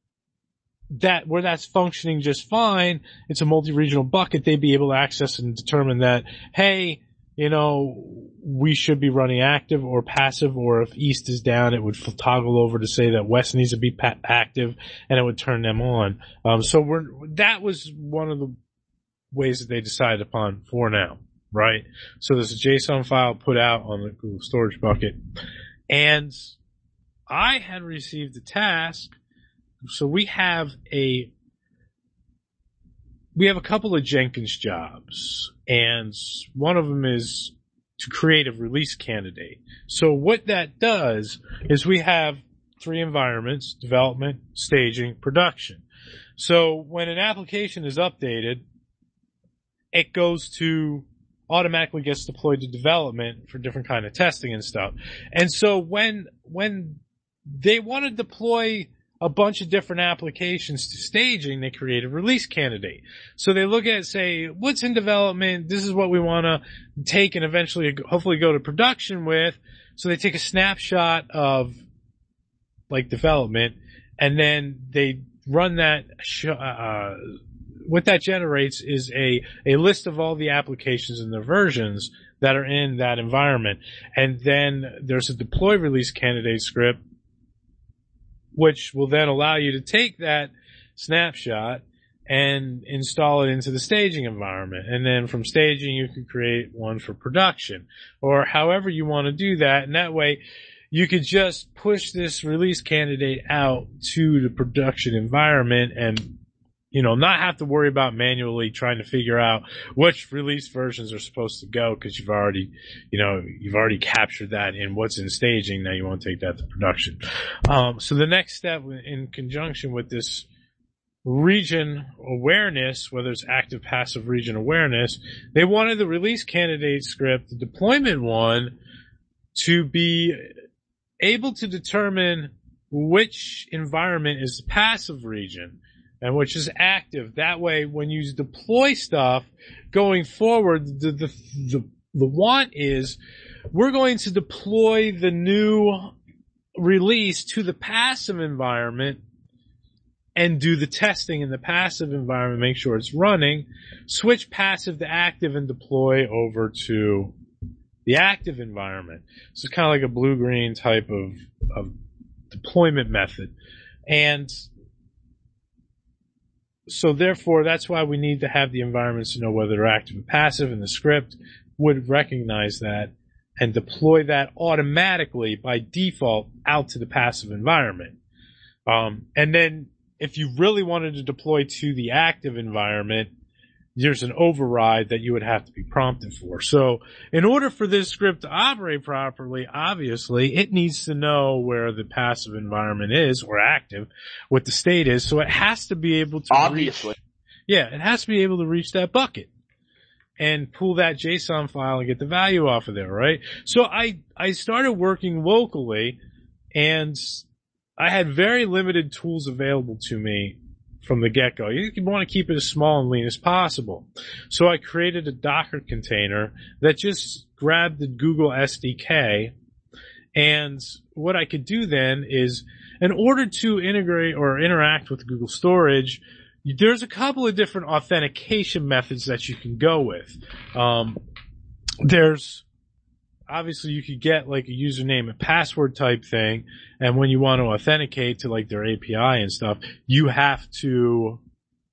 that where that's functioning just fine, it's a multi-regional bucket, they'd be able to access and determine that, hey, you know, we should be running active or passive, or if East is down, it would toggle over to say that West needs to be pa- active, and it would turn them on. Um, so we're, that was one of the ways that they decided upon for now. Right? So there's a JSON file put out on the Google Storage bucket. And I had received a task. So we have a, we have a couple of Jenkins jobs. And one of them is to create a release candidate. So what that does is we have three environments: development, staging, production. So when an application is updated, it goes to automatically gets deployed to development for different kind of testing and stuff. And so when, when they want to deploy a bunch of different applications to staging, they create a release candidate. So they look at, say, what's in development? This is what we want to take and eventually hopefully go to production with. So they take a snapshot of like development, and then they run that, uh, what that generates is a, a list of all the applications and the versions that are in that environment. And then there's a deploy release candidate script which will then allow you to take that snapshot and install it into the staging environment. And then from staging, you can create one for production, or however you want to do that. And that way, you could just push this release candidate out to the production environment and, you know, not have to worry about manually trying to figure out which release versions are supposed to go, because you've already, you know, you've already captured that in what's in staging. Now you want to take that to production. Um, so the next step in conjunction with this region awareness, whether it's active, passive region awareness, they wanted the release candidate script, the deployment one, to be able to determine which environment is the passive region and which is active. That way, when you deploy stuff going forward, the, the, the, the want is we're going to deploy the new release to the passive environment and do the testing in the passive environment, make sure it's running, switch passive to active and deploy over to the active environment. So it's kind of like a blue-green type of, of deployment method. And so therefore, that's why we need to have the environments to know whether they're active and passive, and the script would recognize that and deploy that automatically by default out to the passive environment. Um, and then if you really wanted to deploy to the active environment, there's an override that you would have to be prompted for. So in order for this script to operate properly, obviously, it needs to know where the passive environment is, or active, what the state is. So it has to be able to Obviously. reach, yeah, it has to be able to reach that bucket and pull that JSON file and get the value off of there, right? So I, I started working locally, and I had very limited tools available to me from the get-go. You want to keep it as small and lean as possible. So I created a Docker container that just grabbed the Google S D K. And what I could do then is, in order to integrate or interact with Google Storage, there's a couple of different authentication methods that you can go with. Um, there's Obviously, you could get like a username and password type thing, and when you want to authenticate to like their A P I and stuff, you have to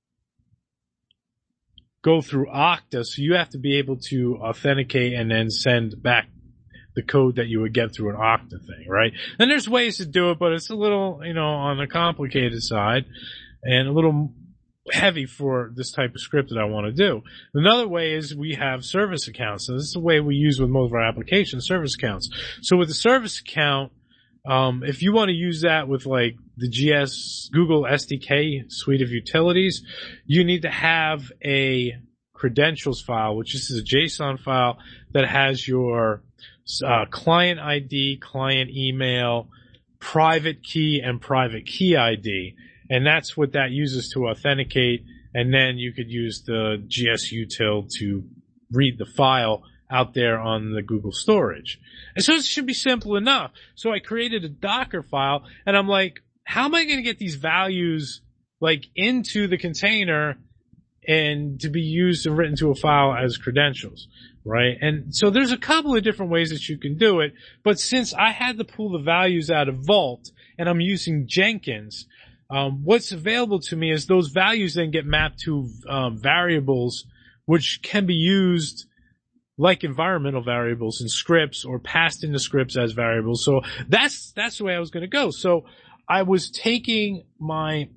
go through Okta, so you have to be able to authenticate and then send back the code that you would get through an Okta thing, right? And there's ways to do it, but it's a little, you know, on the complicated side and a little heavy for this type of script that I want to do. Another way is we have service accounts. So this is the way we use with most of our applications, service accounts. So with the service account, um, if you want to use that with like the G S, Google S D K suite of utilities, you need to have a credentials file, which is a JSON file that has your uh, client I D, client email, private key, and private key I D. And that's what that uses to authenticate. And then you could use the G S util to read the file out there on the Google storage. And so it should be simple enough. So I created a Docker file, and I'm like, how am I going to get these values like into the container and to be used and written to a file as credentials, right? And so there's a couple of different ways that you can do it. But since I had to pull the values out of Vault and I'm using Jenkins, Um, what's available to me is those values then get mapped to um, variables, which can be used like environmental variables in scripts or passed into scripts as variables. So that's that's the way I was going to go. So I was taking my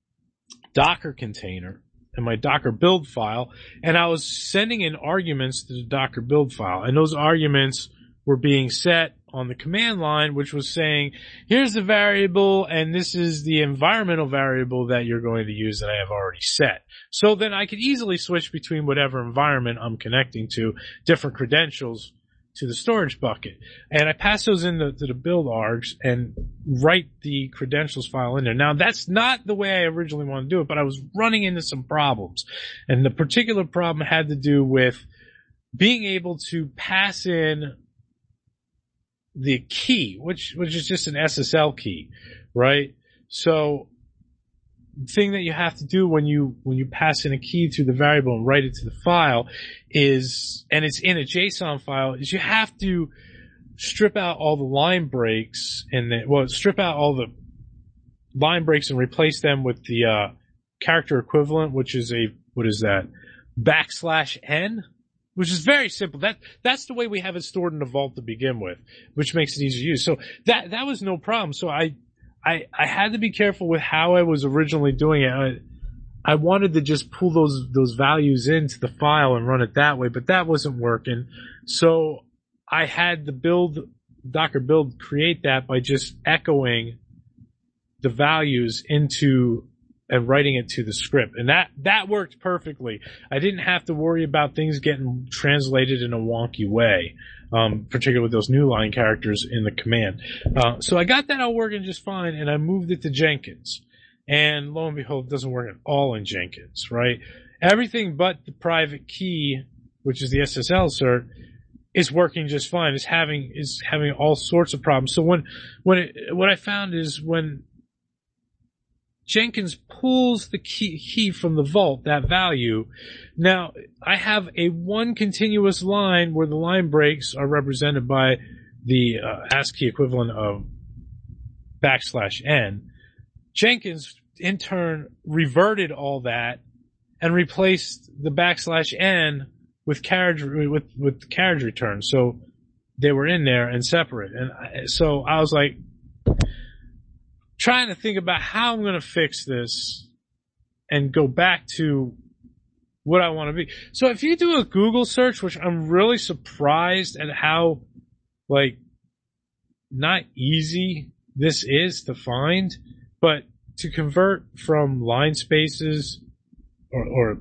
Docker container and my Docker build file, and I was sending in arguments to the Docker build file, and those arguments were being set on the command line, which was saying, here's the variable, and this is the environmental variable that you're going to use that I have already set. So then I could easily switch between whatever environment I'm connecting to, different credentials to the storage bucket. And I pass those into to the build args and write the credentials file in there. Now, that's not the way I originally wanted to do it, but I was running into some problems. And the particular problem had to do with being able to pass in the key, which, which is just an S S L key, right? So the thing that you have to do when you, when you pass in a key to the variable and write it to the file is, and it's in a JSON file, is you have to strip out all the line breaks and then, well, strip out all the line breaks and replace them with the uh, character equivalent, which is a, what is that? Backslash N, which is very simple. That That's the way we have it stored in the vault to begin with, which makes it easy to use. So that that was no problem. So I I, I had to be careful with how I was originally doing it. I, I wanted to just pull those those values into the file and run it that way, but that wasn't working. So I had the build, Docker build create that by just echoing the values into and writing it to the script. And that, that worked perfectly. I didn't have to worry about things getting translated in a wonky way, um, particularly with those new line characters in the command. Uh, so I got that all working just fine, and I moved it to Jenkins. And lo and behold, it doesn't work at all in Jenkins, right? Everything but the private key, which is the S S L cert, is working just fine. It's having, is having all sorts of problems. So when, when it, what I found is when Jenkins pulls the key, key from the vault, that value, now I have a one continuous line where the line breaks are represented by the uh, ASCII equivalent of backslash N. Jenkins, in turn, reverted all that and replaced the backslash N with carriage, with, with carriage return. So they were in there and separate. And I, so I was like, trying to think about how I'm going to fix this and go back to what I want to be. So if you do a Google search, which I'm really surprised at how, like, not easy this is to find, but to convert from line spaces or, or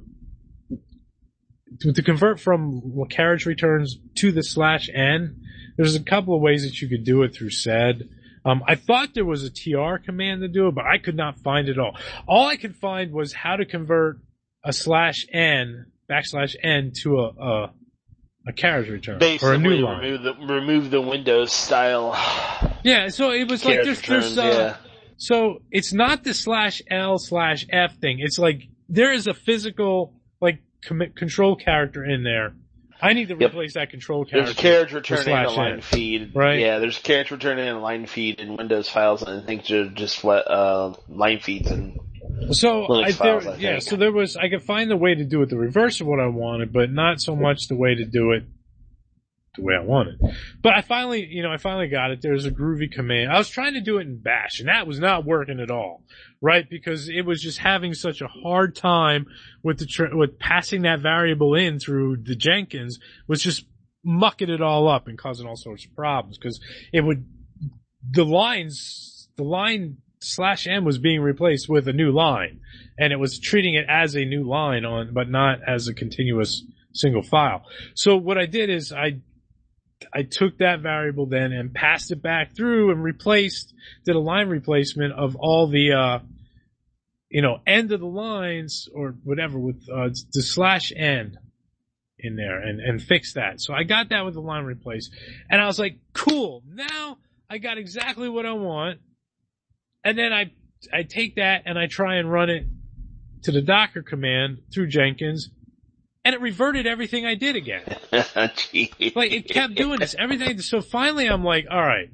to, to convert from carriage returns to the slash N, there's a couple of ways that you could do it through sed. Um, I thought there was a T R command to do it, but I could not find it all. All I could find was how to convert a slash N, backslash N to a, a, a carriage return. Basically, or a new line. remove the, remove the Windows style. Yeah, so it was like there's, returns, there's, uh, yeah. so it's not the slash L slash F thing. It's like, there is a physical, like, com- control character in there. I need to replace yep. that control character. There's carriage return and a line N. feed. Right? Yeah, there's carriage return and a line feed in Windows files, and I think they're just uh, line feeds and so Linux I, there, files, I yeah, think. so there was, I could find the way to do it the reverse of what I wanted, but not so much the way to do it the way I wanted. But I finally, you know, I finally got it. There's a groovy command. I was trying to do it in Bash, and that was not working at all, right? Because it was just having such a hard time with the tr- with passing that variable in through the Jenkins, was just mucking it all up and causing all sorts of problems. Because it would, the lines, the line slash N was being replaced with a new line, and it was treating it as a new line on, but not as a continuous single file. So what I did is I I took that variable then and passed it back through and replaced, did a line replacement of all the, uh, you know, end of the lines or whatever with, uh, the slash N in there and, and fixed that. So I got that with the line replace. And I was like, cool. Now I got exactly what I want. And then I, I take that and I try and run it to the Docker command through Jenkins. And it reverted everything I did again. Like, it kept doing this. Everything. So finally I'm like, all right.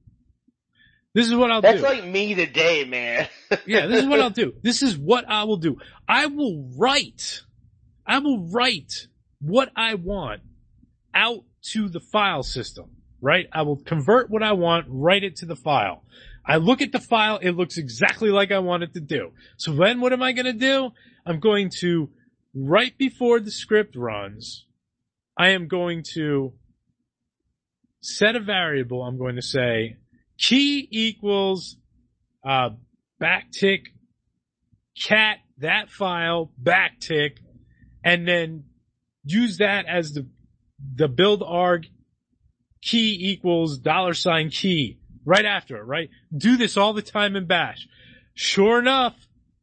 This is what I'll That's do. That's like me today, man. Yeah, this is what I'll do. This is what I will do. I will write. I will write what I want out to the file system, right? I will convert what I want, write it to the file. I look at the file, it looks exactly like I want it to do. So then what am I going to do? I'm going to, right before the script runs, I am going to set a variable. I'm going to say key equals uh backtick cat that file backtick, and then use that as the the build arg key equals dollar sign key right after it, right? Do this all the time in Bash. Sure enough,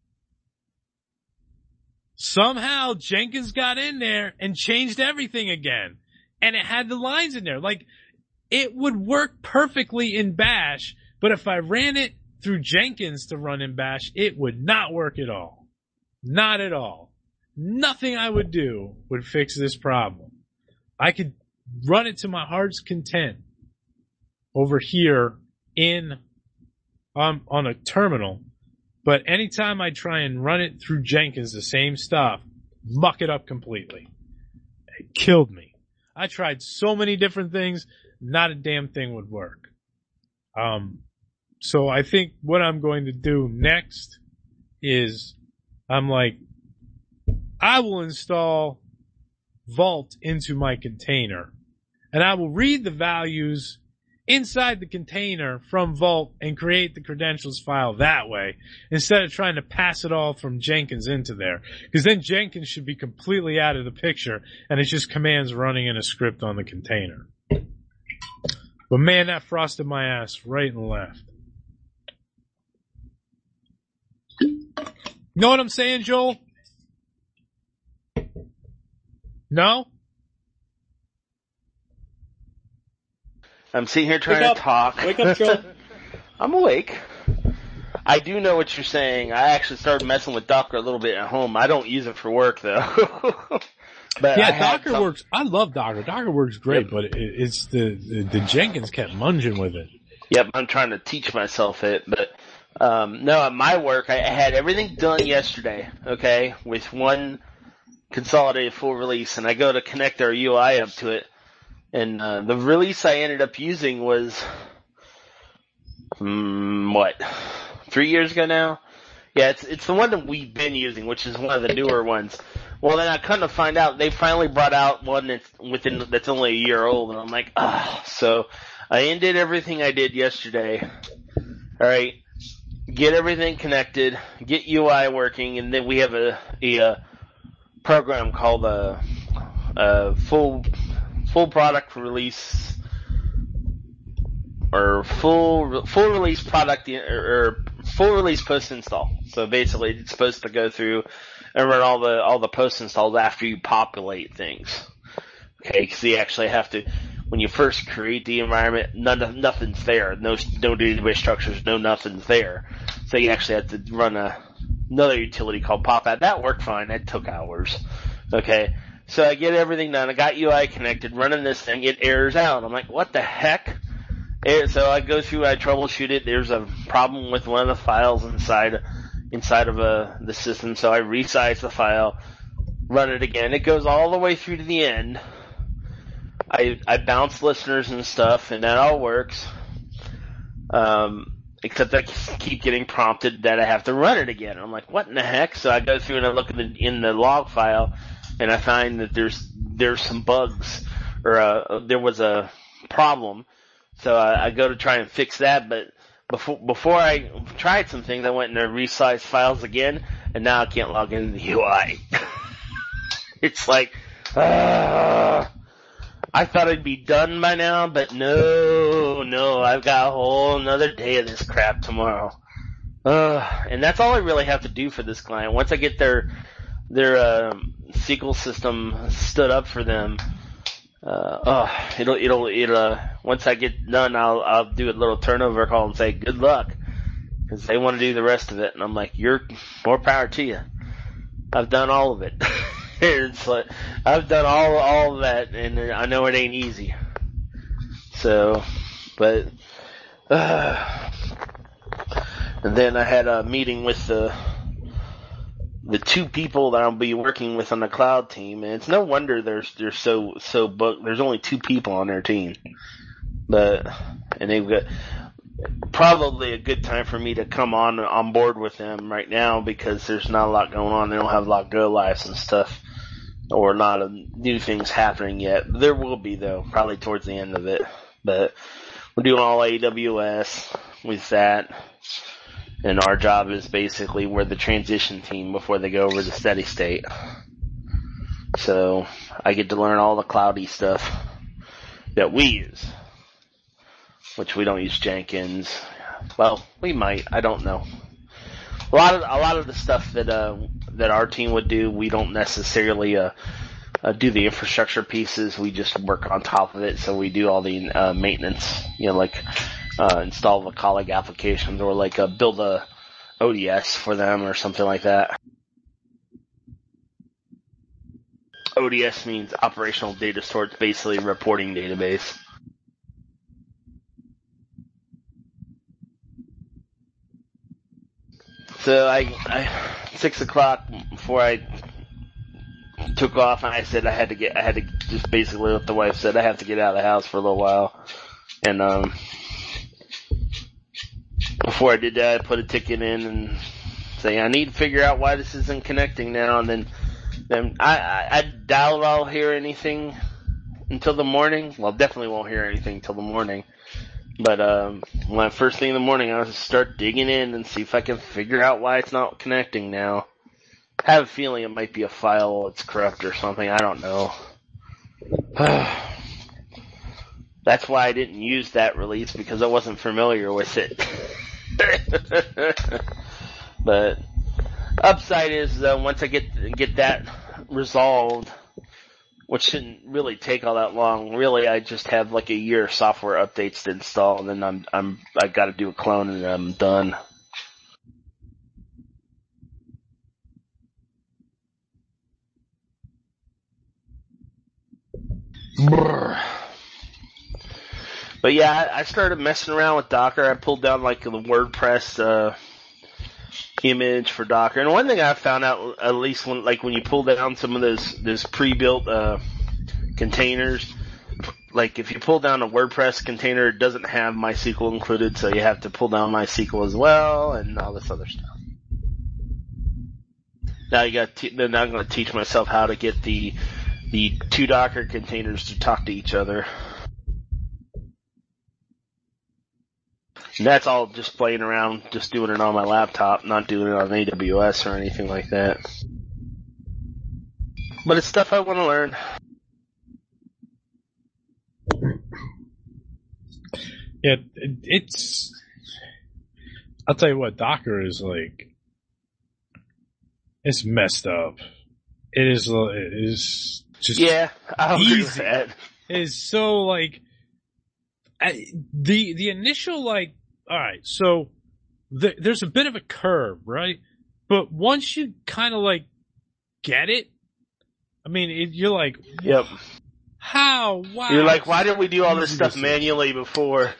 somehow Jenkins got in there and changed everything again. And it had the lines in there. Like, it would work perfectly in Bash, but if I ran it through Jenkins to run in Bash, it would not work at all. Not at all. Nothing I would do would fix this problem. I could run it to my heart's content over here in, um, on a terminal, But anytime I try and run it through Jenkins, the same stuff, muck it up completely. It killed me. I tried so many different things, not a damn thing would work. Um, so I think what I'm going to do next is I'm like, I will install Vault into my container, and I will read the values inside the container from Vault and create the credentials file that way, instead of trying to pass it all from Jenkins into there. Because then Jenkins should be completely out of the picture, and it's just commands running in a script on the container. But man, that frosted my ass right and left. Know what I'm saying, Joel? No? I'm sitting here trying Wake up. to talk. Wake up, Joel. I'm awake. I do know what you're saying. I actually started messing with Docker a little bit at home. I don't use it for work though. But I Yeah, had Docker some- works. I love Docker. Docker works great, Yep. but it, it's the, the the Jenkins kept munging with it. Yep, I'm trying to teach myself it, but um, no, at my work, I had everything done yesterday, okay, with one consolidated full release, and I go to connect our U I up to it, and uh, the release I ended up using was, um, what, three years ago now? Yeah, it's it's the one that we've been using, which is one of the newer ones. Well, then I come to find out they finally brought out one that's within that's only a year old, and I'm like, ah. So I ended everything I did yesterday. All right, get everything connected, get U I working, and then we have a a, a program called a, a full full product release or full full release product or, or full release post install. So basically, it's supposed to go through and run all the all the post installs after you populate things. Okay, because you actually have to, when you first create the environment, none nothing's there, no no database structures, no nothing's there. So you actually have to run a another utility called PopAd. That worked fine. That took hours. Okay, so I get everything done. I got U I connected, running this thing. It errors out. I'm like, what the heck? And so I go through, I troubleshoot it. There's a problem with one of the files inside inside of uh, the system, so I resize the file, run it again. It goes all the way through to the end. I I bounce listeners and stuff, and that all works. Um, except I keep getting prompted that I have to run it again. I'm like, what in the heck? So I go through and I look in the, in the log file, and I find that there's there's some bugs, or uh, there was a problem. So I, I go to try and fix that, but before before I tried some things, I went in there and resized files again, and now I can't log into the U I. It's like, uh, I thought I'd be done by now, but no, no, I've got a whole another day of this crap tomorrow. Uh, and that's all I really have to do for this client. Once I get their their um, S Q L system stood up for them, Uh, oh, it'll, it'll, it'll, uh, once I get done, I'll, I'll do a little turnover call and say, good luck. Cause they want to do the rest of it. And I'm like, you're, more power to you. I've done all of it. It's like, I've done all, all of that, and I know it ain't easy. So, but, uh, and then I had a meeting with the, the two people that I'll be working with on the cloud team, and it's no wonder they're they're so so booked. There's only two people on their team, but and they've got probably a good time for me to come on on board with them right now because there's not a lot going on. They don't have a lot of go lives and stuff, or a lot of new things happening yet. There will be though, probably towards the end of it. But we're doing all A W S with that. And our job is basically we're the transition team before they go over to steady state. So I get to learn all the cloudy stuff that we use, which we don't use Jenkins. Well, we might. I don't know. A lot of a lot of the stuff that uh that our team would do, we don't necessarily uh, uh do the infrastructure pieces. We just work on top of it. So we do all the uh, maintenance. You know, like. Uh, install the colleague applications or like uh, build a O D S for them or something like that. O D S means operational data storage, basically a reporting database. So I, I, six o'clock before I took off, and I said I had to get, I had to just basically what the wife said, I have to get out of the house for a little while. And, um, before I did that, I put a ticket in and say, I need to figure out why this isn't connecting now. And then, then I, I, I doubt I'll hear anything until the morning. Well, definitely won't hear anything until the morning. But, um, when I first thing in the morning, I was to start digging in and see if I can figure out why it's not connecting now. I have a feeling it might be a file that's corrupt or something. I don't know. That's why I didn't use that release, because I wasn't familiar with it. But upside is uh, once I get get that resolved, which shouldn't really take all that long. Really, I just have like a year of software updates to install, and then I'm I'm I got to do a clone, and I'm done. Brr. But yeah, I, I started messing around with Docker. I pulled down like the WordPress uh, image for Docker, and one thing I found out, at least when like when you pull down some of those those pre-built uh, containers, like if you pull down a WordPress container, it doesn't have MySQL included, so you have to pull down MySQL as well, and all this other stuff. Now you got. Te- then I'm going to teach myself how to get the the two Docker containers to talk to each other. And that's all just playing around, just doing it on my laptop, not doing it on A W S or anything like that. But it's stuff I want to learn. Yeah, it, it's. I'll tell you what, Docker is like. It's messed up. It is. It is just. Yeah, I'll easy. agree with that. It is so like. I, the the initial like. All right, so the, there's a bit of a curve, right? But once you kind of like get it, I mean, it, you're like, yep. How? Wow. You're like, why didn't we do all this stuff manually before?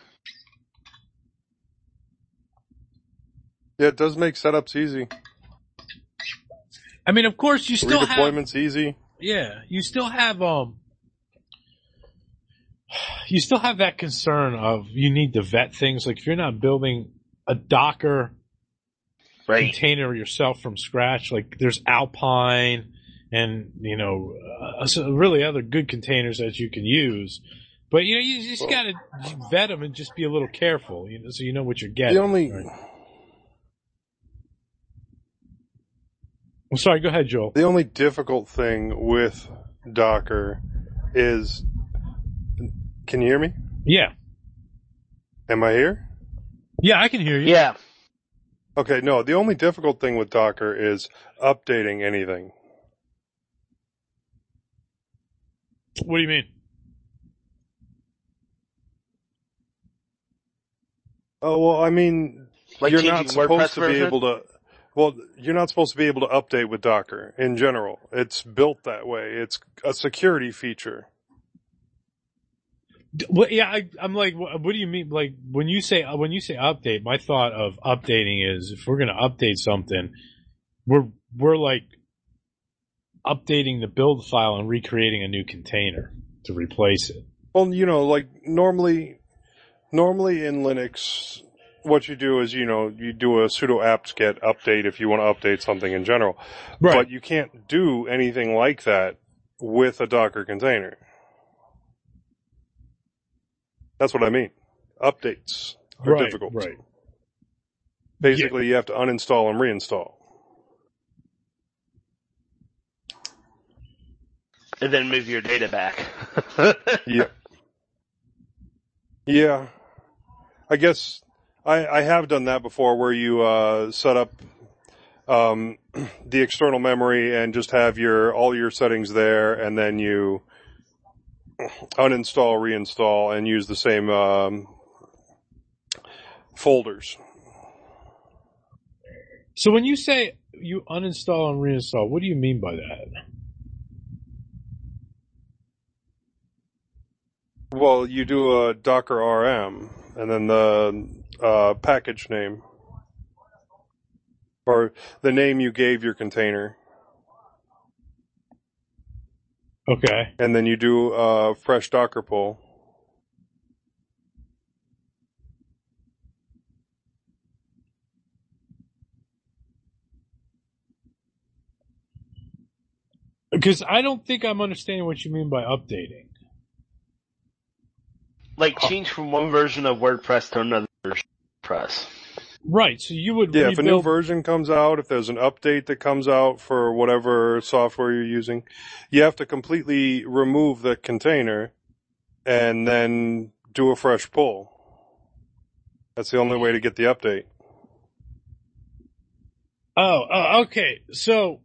Yeah, it does make setups easy. I mean, of course, you still have redeployment's easy. Yeah, you still have um, you still have that concern of you need to vet things. Like if you're not building a Docker right. container yourself from scratch, like there's Alpine and you know uh, so really other good containers that you can use. But you know, you just gotta vet them and just be a little careful, you know, so you know what you're getting. The only. Right? I'm sorry, go ahead, Joel. The only difficult thing with Docker is, can you hear me? Yeah. Am I here? Yeah, I can hear you. Yeah. Okay, no, the only difficult thing with Docker is updating anything. What do you mean? Oh, well, I mean, like you're not supposed WordPress to version? be able to, well, you're not supposed to be able to update with Docker in general. It's built that way. It's a security feature. Well, yeah, I, I'm like, what, what do you mean? Like, when you say, when you say update, my thought of updating is if we're going to update something, we're, we're like updating the build file and recreating a new container to replace it. Well, you know, like normally, normally in Linux, what you do is, you know, you do a sudo apt-get update if you want to update something in general. Right. But you can't do anything like that with a Docker container. That's what I mean. Updates are right, difficult. Right. Basically, yeah. you have to uninstall and reinstall. And then move your data back. yeah. Yeah. I guess I, I have done that before where you uh, set up um, the external memory and just have your all your settings there, and then you uninstall, reinstall, and use the same um, folders. So when you say you uninstall and reinstall, what do you mean by that? Well, you do a Docker R M, and then the uh, package name. or the name you gave your container. Okay. And then you do a fresh Docker pull. Because I don't think I'm understanding what you mean by updating. Like change from one version of WordPress to another version of WordPress. Right, so you would Yeah, rebuild... if a new version comes out, if there's an update that comes out for whatever software you're using, you have to completely remove the container and then do a fresh pull. That's the only way to get the update. Oh, oh, okay. So,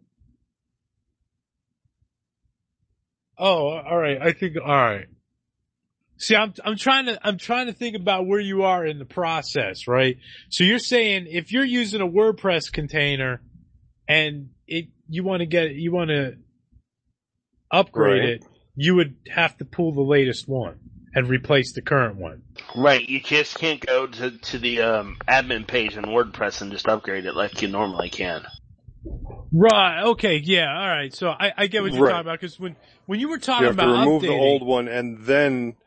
oh, all right. I think all right. See, I'm I'm trying to I'm trying to think about where you are in the process, right? So you're saying if you're using a WordPress container and it you want to get you want to upgrade Right. it, you would have to pull the latest one and replace the current one. Right, you just can't go to, to the um, admin page in WordPress and just upgrade it like you normally can. Right. Okay. Yeah. All right. So I, I get what you're Right. talking about because when when you were talking You have to about remove updating, the old one and then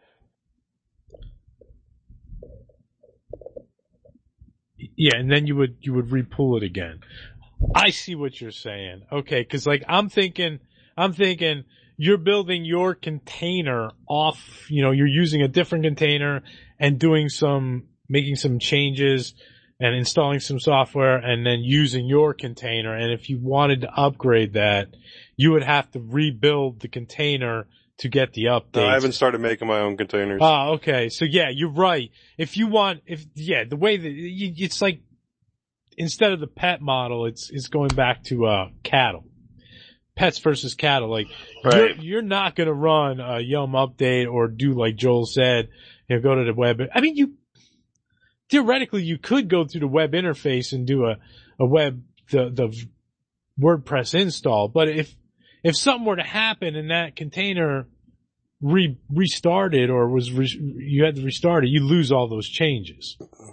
yeah, and then you would you would repull it again. I see what you're saying. Okay, because like I'm thinking, I'm thinking you're building your container off. You know, you're using a different container and doing some, making some changes and installing some software, and then using your container. And if you wanted to upgrade that, you would have to rebuild the container to get the updates. no, I haven't started making my own containers. Oh, okay. So yeah, you're right. If you want, if, yeah, the way that, you, it's like, instead of the pet model, it's, it's going back to, uh, cattle. Pets versus cattle. Like, Right. you're, you're not gonna run a Yelm update or do like Joel said, you know, go to the web. I mean, you, theoretically, you could go through the web interface and do a, a web, the, the WordPress install, but if, if something were to happen and that container re, restarted or was, re, you had to restart it, you lose all those changes.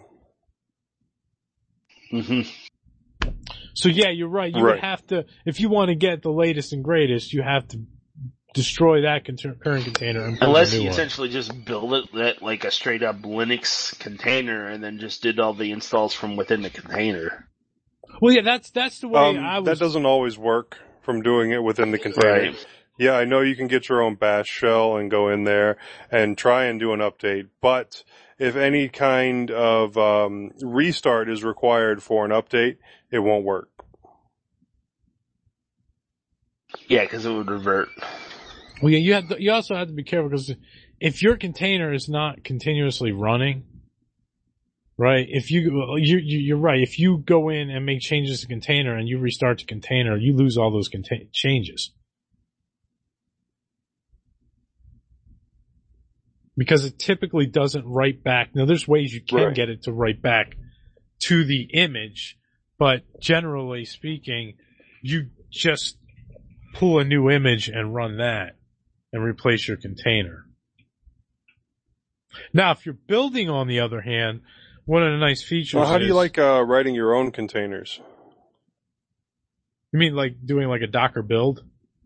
hmm So yeah, you're right. You Right. would have to, if you want to get the latest and greatest, you have to destroy that con- current container and put Unless a new you one. essentially just build it that, like a straight up Linux container and then just did all the installs from within the container. Well, yeah, that's, that's the way Um, I was. that doesn't always work from doing it within the container. Right. Yeah, I know you can get your own bash shell and go in there and try and do an update, but if any kind of um, restart is required for an update, it won't work. Yeah, because it would revert. Well, yeah, you have to, you also have to be careful because if your container is not continuously running, right? If you, you, you you're right. If you go in and make changes to container and you restart the container, you lose all those contain- changes. Because it typically doesn't write back. Now there's ways you can Right. get it to write back to the image, but generally speaking, you just pull a new image and run that and replace your container. Now, if you're building, on the other hand, one of the nice features Well, how do you is- like uh, writing your own containers? You mean like doing like a Docker build?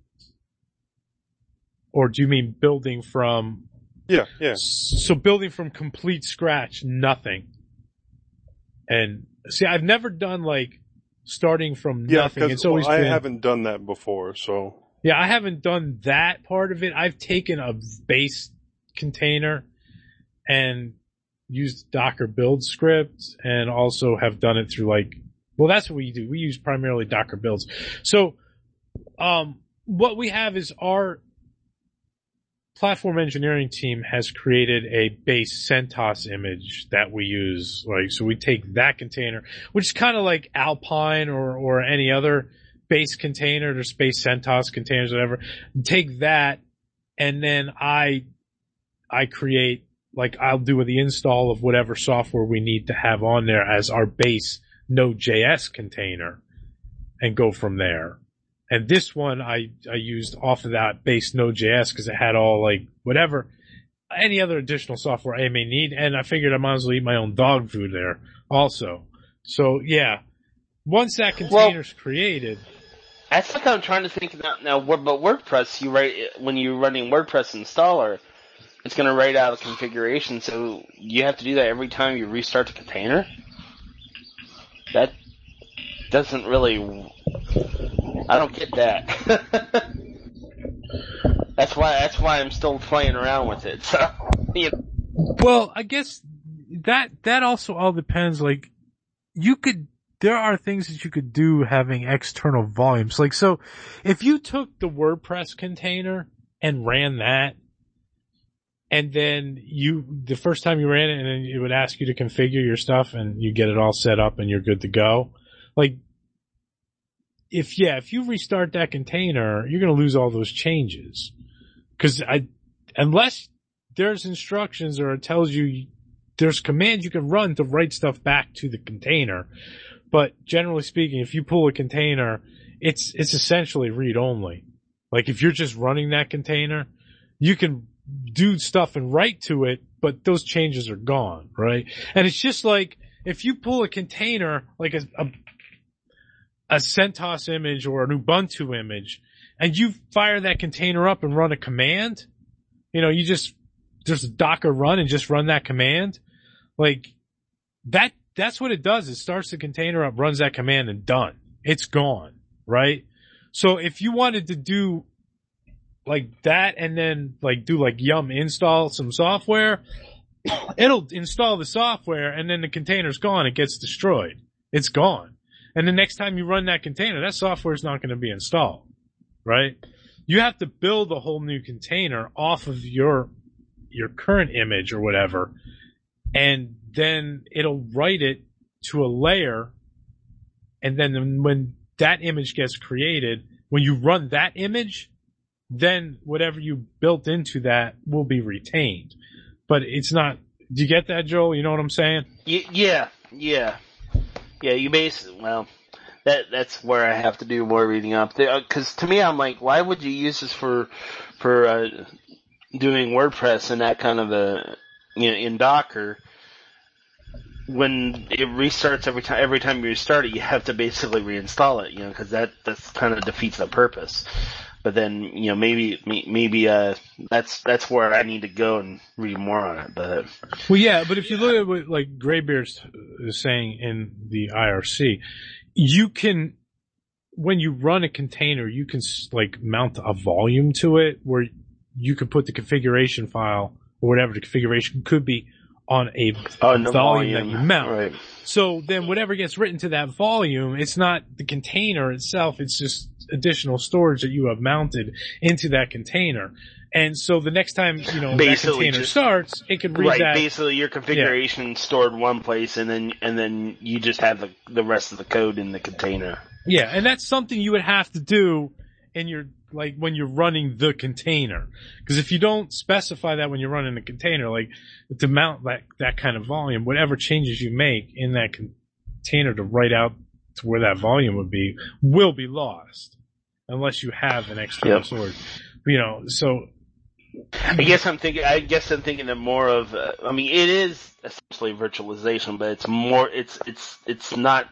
Or do you mean building from... Yeah, yeah. So building from complete scratch, nothing. And see, I've never done like starting from Yeah, nothing. because It's always I been, haven't done that before, so. yeah, I haven't done that part of it. I've taken a base container and used Docker build script and also have done it through like, well, that's what we do. We use primarily Docker builds. So, um, what we have is our platform engineering team has created a base CentOS image that we use. Like, so we take that container, which is kind of like Alpine or, or any other base container, there's base CentOS containers, whatever. Take that, and then I, I create, like, I'll do the install of whatever software we need to have on there as our base Node.js container and go from there. And this one I, I used off of that base Node.js because it had all like whatever, any other additional software I may need. And I figured I might as well eat my own dog food there also. So yeah, once that container's well, created. That's what I'm trying to think about now. But WordPress, you write when you're running WordPress installer, it's going to write out a configuration. So you have to do that every time you restart the container. That doesn't really. I don't get that. That's why. That's why I'm still playing around with it. So, you know. Well, I guess that that also all depends. Like, you could. There are things that you could do having external volumes. Like, so, if you took the WordPress container and ran that, and then you, the first time you ran it, and then it would ask you to configure your stuff, and you get it all set up, and you're good to go. Like, if, yeah, if you restart that container, you're gonna lose all those changes. Cause I, unless there's instructions or it tells you there's commands you can run to write stuff back to the container. But generally speaking, if you pull a container, it's, it's essentially read only. Like if you're just running that container, you can do stuff and write to it, but those changes are gone, right? And it's just like, if you pull a container, like a, a, a CentOS image or an Ubuntu image, and you fire that container up and run a command, you know, you just, there's a Docker run and just run that command. Like that, that's what it does. It starts the container up, runs that command, and done. It's gone, right? So if you wanted to do like that and then like do like yum install some software, it'll install the software and then the container's gone. It gets destroyed. It's gone. And the next time you run that container, that software is not going to be installed, right? You have to build a whole new container off of your your current image or whatever, and then it'll write it to a layer, and then when that image gets created, when you run that image, then whatever you built into that will be retained. But it's not, do you get that, Joel? You know what I'm saying? Yeah, yeah. Yeah, you basically, well, that that's where I have to do more reading up. Because to me, I'm like, why would you use this for, for, uh, doing WordPress and that kind of a, you know, in Docker? When it restarts every time, every time you restart it, you have to basically reinstall it, you know, because that that's kind of defeats the purpose. But then, you know, maybe maybe uh, that's that's where I need to go and read more on it. But well, yeah, but if you look at what like Graybeard is saying in the I R C, you can, when you run a container, you can like mount a volume to it where you can put the configuration file or whatever the configuration could be on a oh, no volume, volume that you mount. Right. So then whatever gets written to that volume, it's not the container itself, it's just additional storage that you have mounted into that container. And so the next time, you know, basically that container just, starts, it can read right, that. Basically your configuration yeah. stored one place and then, and then you just have the, the rest of the code in the container. Yeah, and that's something you would have to do in your, like when you're running the container. Because if you don't specify that when you're running the container, like to mount that, that kind of volume, whatever changes you make in that container to write out to where that volume would be, will be lost. Unless you have an external yep. source. You know, so. I guess I'm thinking, I guess I'm thinking of more of, uh, I mean, it is essentially virtualization, but it's more, it's, it's, it's not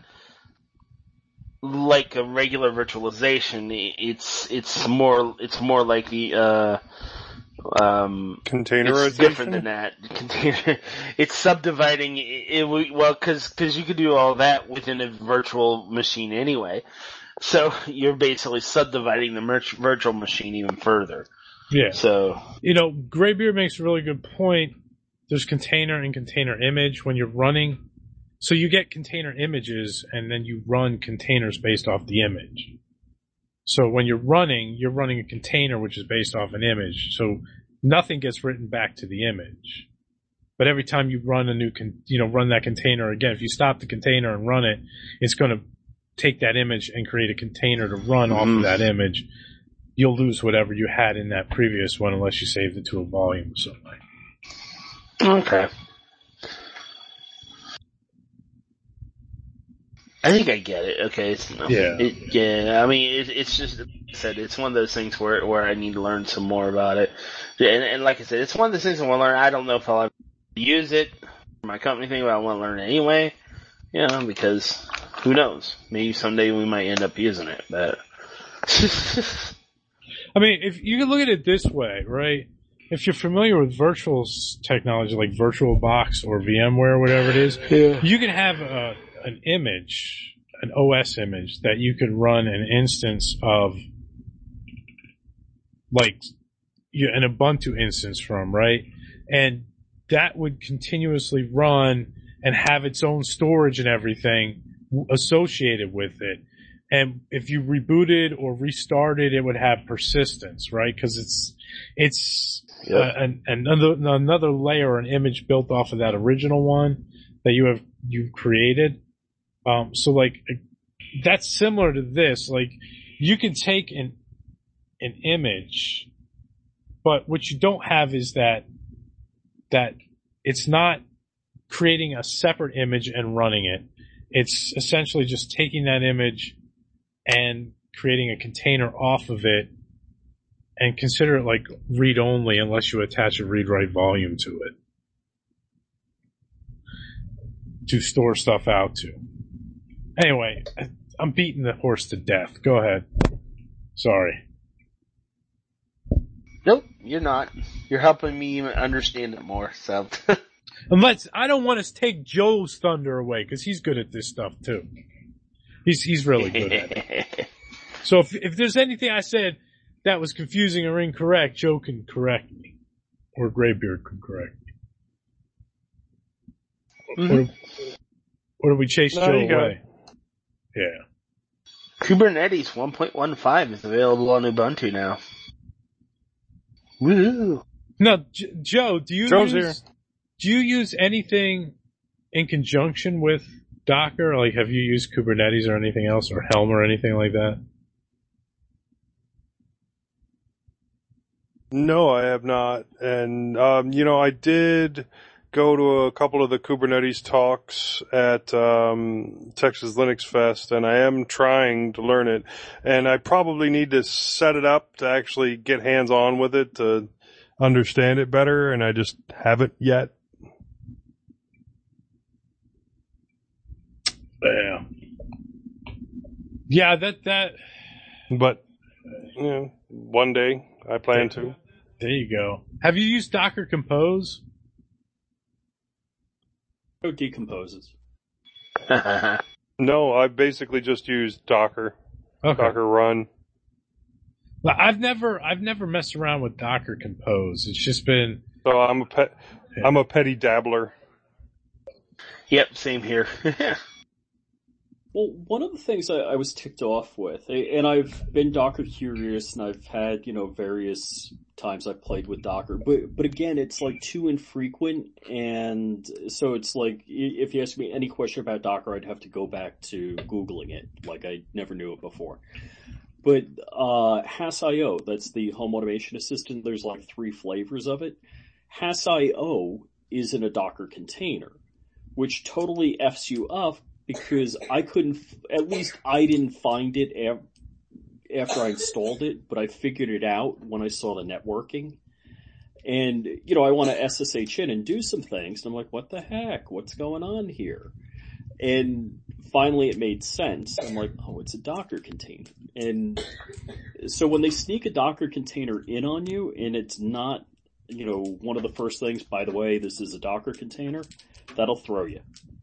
like a regular virtualization. It's, it's more, it's more like the, uh, um, containerization? It's different than that. Container, it's subdividing it, it well, cause, cause you could do all that within a virtual machine anyway. So you're basically subdividing the merch, virtual machine even further. Yeah. So, you know, Graybeard makes a really good point. There's container and container image when you're running. So you get container images and then you run containers based off the image. So when you're running, you're running a container which is based off an image. So nothing gets written back to the image. But every time you run a new, con- you know, run that container again, if you stop the container and run it, it's going to take that image and create a container to run mm-hmm. off of that image. You'll lose whatever you had in that previous one unless you saved it to a volume or something. Okay. I think I get it. Okay. It's, yeah. It, yeah. I mean, it, it's just, like I said, it's one of those things where where I need to learn some more about it. And, and like I said, it's one of those things I want to learn. I don't know if I'll use it for my company thing, but I want to learn it anyway. You know, because who knows? Maybe someday we might end up using it, but. I mean, if you can look at it this way, right? If you're familiar with virtual technology like VirtualBox or VMware or whatever it is, yeah. you can have a, an image, an O S image that you could run an instance of, like, an Ubuntu instance from, right? And that would continuously run and have its own storage and everything associated with it. And if you rebooted or restarted, it would have persistence, right? Because it's it's yep. uh, an, another another layer, an image built off of that original one that you have you created. Um, so like that's similar to this. Like you can take an an image, but what you don't have is that that it's not creating a separate image and running it. It's essentially just taking that image and creating a container off of it and consider it like read-only unless you attach a read-write volume to it to store stuff out to. Anyway, I'm beating the horse to death. Go ahead. Sorry. Nope, you're not. You're helping me understand it more, so. Unless, I don't want to take Joe's thunder away, because he's good at this stuff too. He's, he's really good at it. So if, if there's anything I said that was confusing or incorrect, Joe can correct me. Or Graybeard can correct me. Mm-hmm. Or, or do we chase no, Joe away? Yeah. Kubernetes one point one five is available on Ubuntu now. Woo! Now, J- Joe, do you Joe's use, here. do you use anything in conjunction with Docker? Like, have you used Kubernetes or anything else, or Helm or anything like that? No, I have not. And, um, you know, I did go to a couple of the Kubernetes talks at um, Texas Linux Fest, and I am trying to learn it. And I probably need to set it up to actually get hands-on with it to understand it better, and I just haven't yet. Yeah. Yeah, that, that. But, you know, one day I plan to. There you go. Have you used Docker Compose? How it decomposes. No, I basically just used Docker. Okay. Docker Run. Well, I've never, I've never messed around with Docker Compose. It's just been. So I'm a pet, yeah. I'm a petty dabbler. Yep, same here. Well, one of the things I, I was ticked off with, and I've been Docker curious, and I've had, you know, various times I've played with Docker, but, but again, it's like too infrequent, and so it's like, if you ask me any question about Docker, I'd have to go back to Googling it, like I never knew it before. But, uh, HassIO, that's the home automation assistant, there's like three flavors of it. HassIO is in a Docker container, which totally F's you up, because I couldn't, at least I didn't find it af- after I installed it, but I figured it out when I saw the networking. And, you know, I want to S S H in and do some things. And I'm like, what the heck? What's going on here? And finally it made sense. I'm like, oh, it's a Docker container. And so when they sneak a Docker container in on you, and it's not, you know, one of the first things, by the way, this is a Docker container, that'll throw you.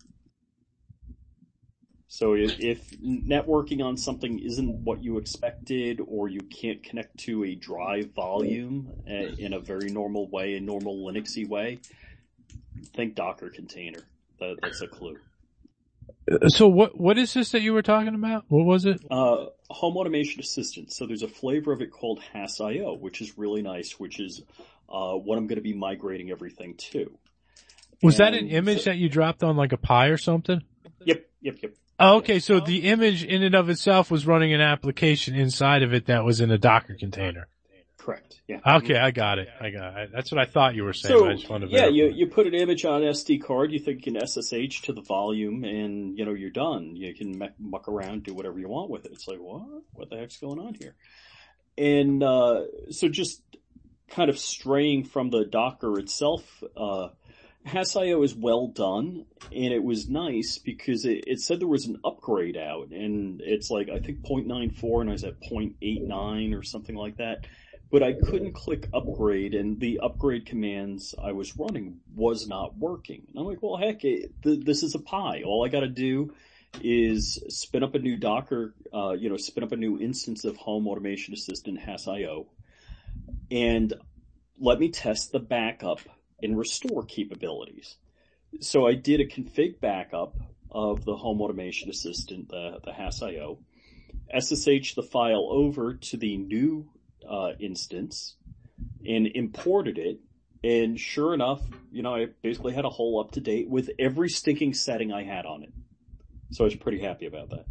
So if, if networking on something isn't what you expected, or you can't connect to a drive volume in a very normal way, a normal Linuxy way, think Docker container. That, that's a clue. So what what is this that you were talking about? What was it? Uh, home automation assistant. So there's a flavor of it called HassIO, which is really nice, which is uh, what I'm going to be migrating everything to. Was and that an image so, that you dropped on like a Pi or something? Yep, yep, yep. Oh, okay, so the image in and of itself was running an application inside of it that was in a Docker container. Correct. Yeah. Okay, I got it. I got it. That's what I thought you were saying. So, I just wanted to yeah, you, you put an image on an S D card, you think you can S S H to the volume, and, you know, you're done. You can muck around, do whatever you want with it. It's like, what? What the heck's going on here? And, uh, so just kind of straying from the Docker itself, uh, Hasio is well done, and it was nice because it, it said there was an upgrade out, and it's like, I think point nine four, and I was at point eight nine or something like that. But I couldn't click upgrade, and the upgrade commands I was running was not working. And I'm like, well, heck, it, th- this is a Pi. All I gotta do is spin up a new Docker, uh, you know, spin up a new instance of Home Automation Assistant Hasio, and let me test the backup and restore capabilities. So I did a config backup of the Home Automation Assistant, the, the Hasio, S S H the file over to the new uh, instance, and imported it. And sure enough, you know, I basically had a whole up to date with every stinking setting I had on it. So I was pretty happy about that.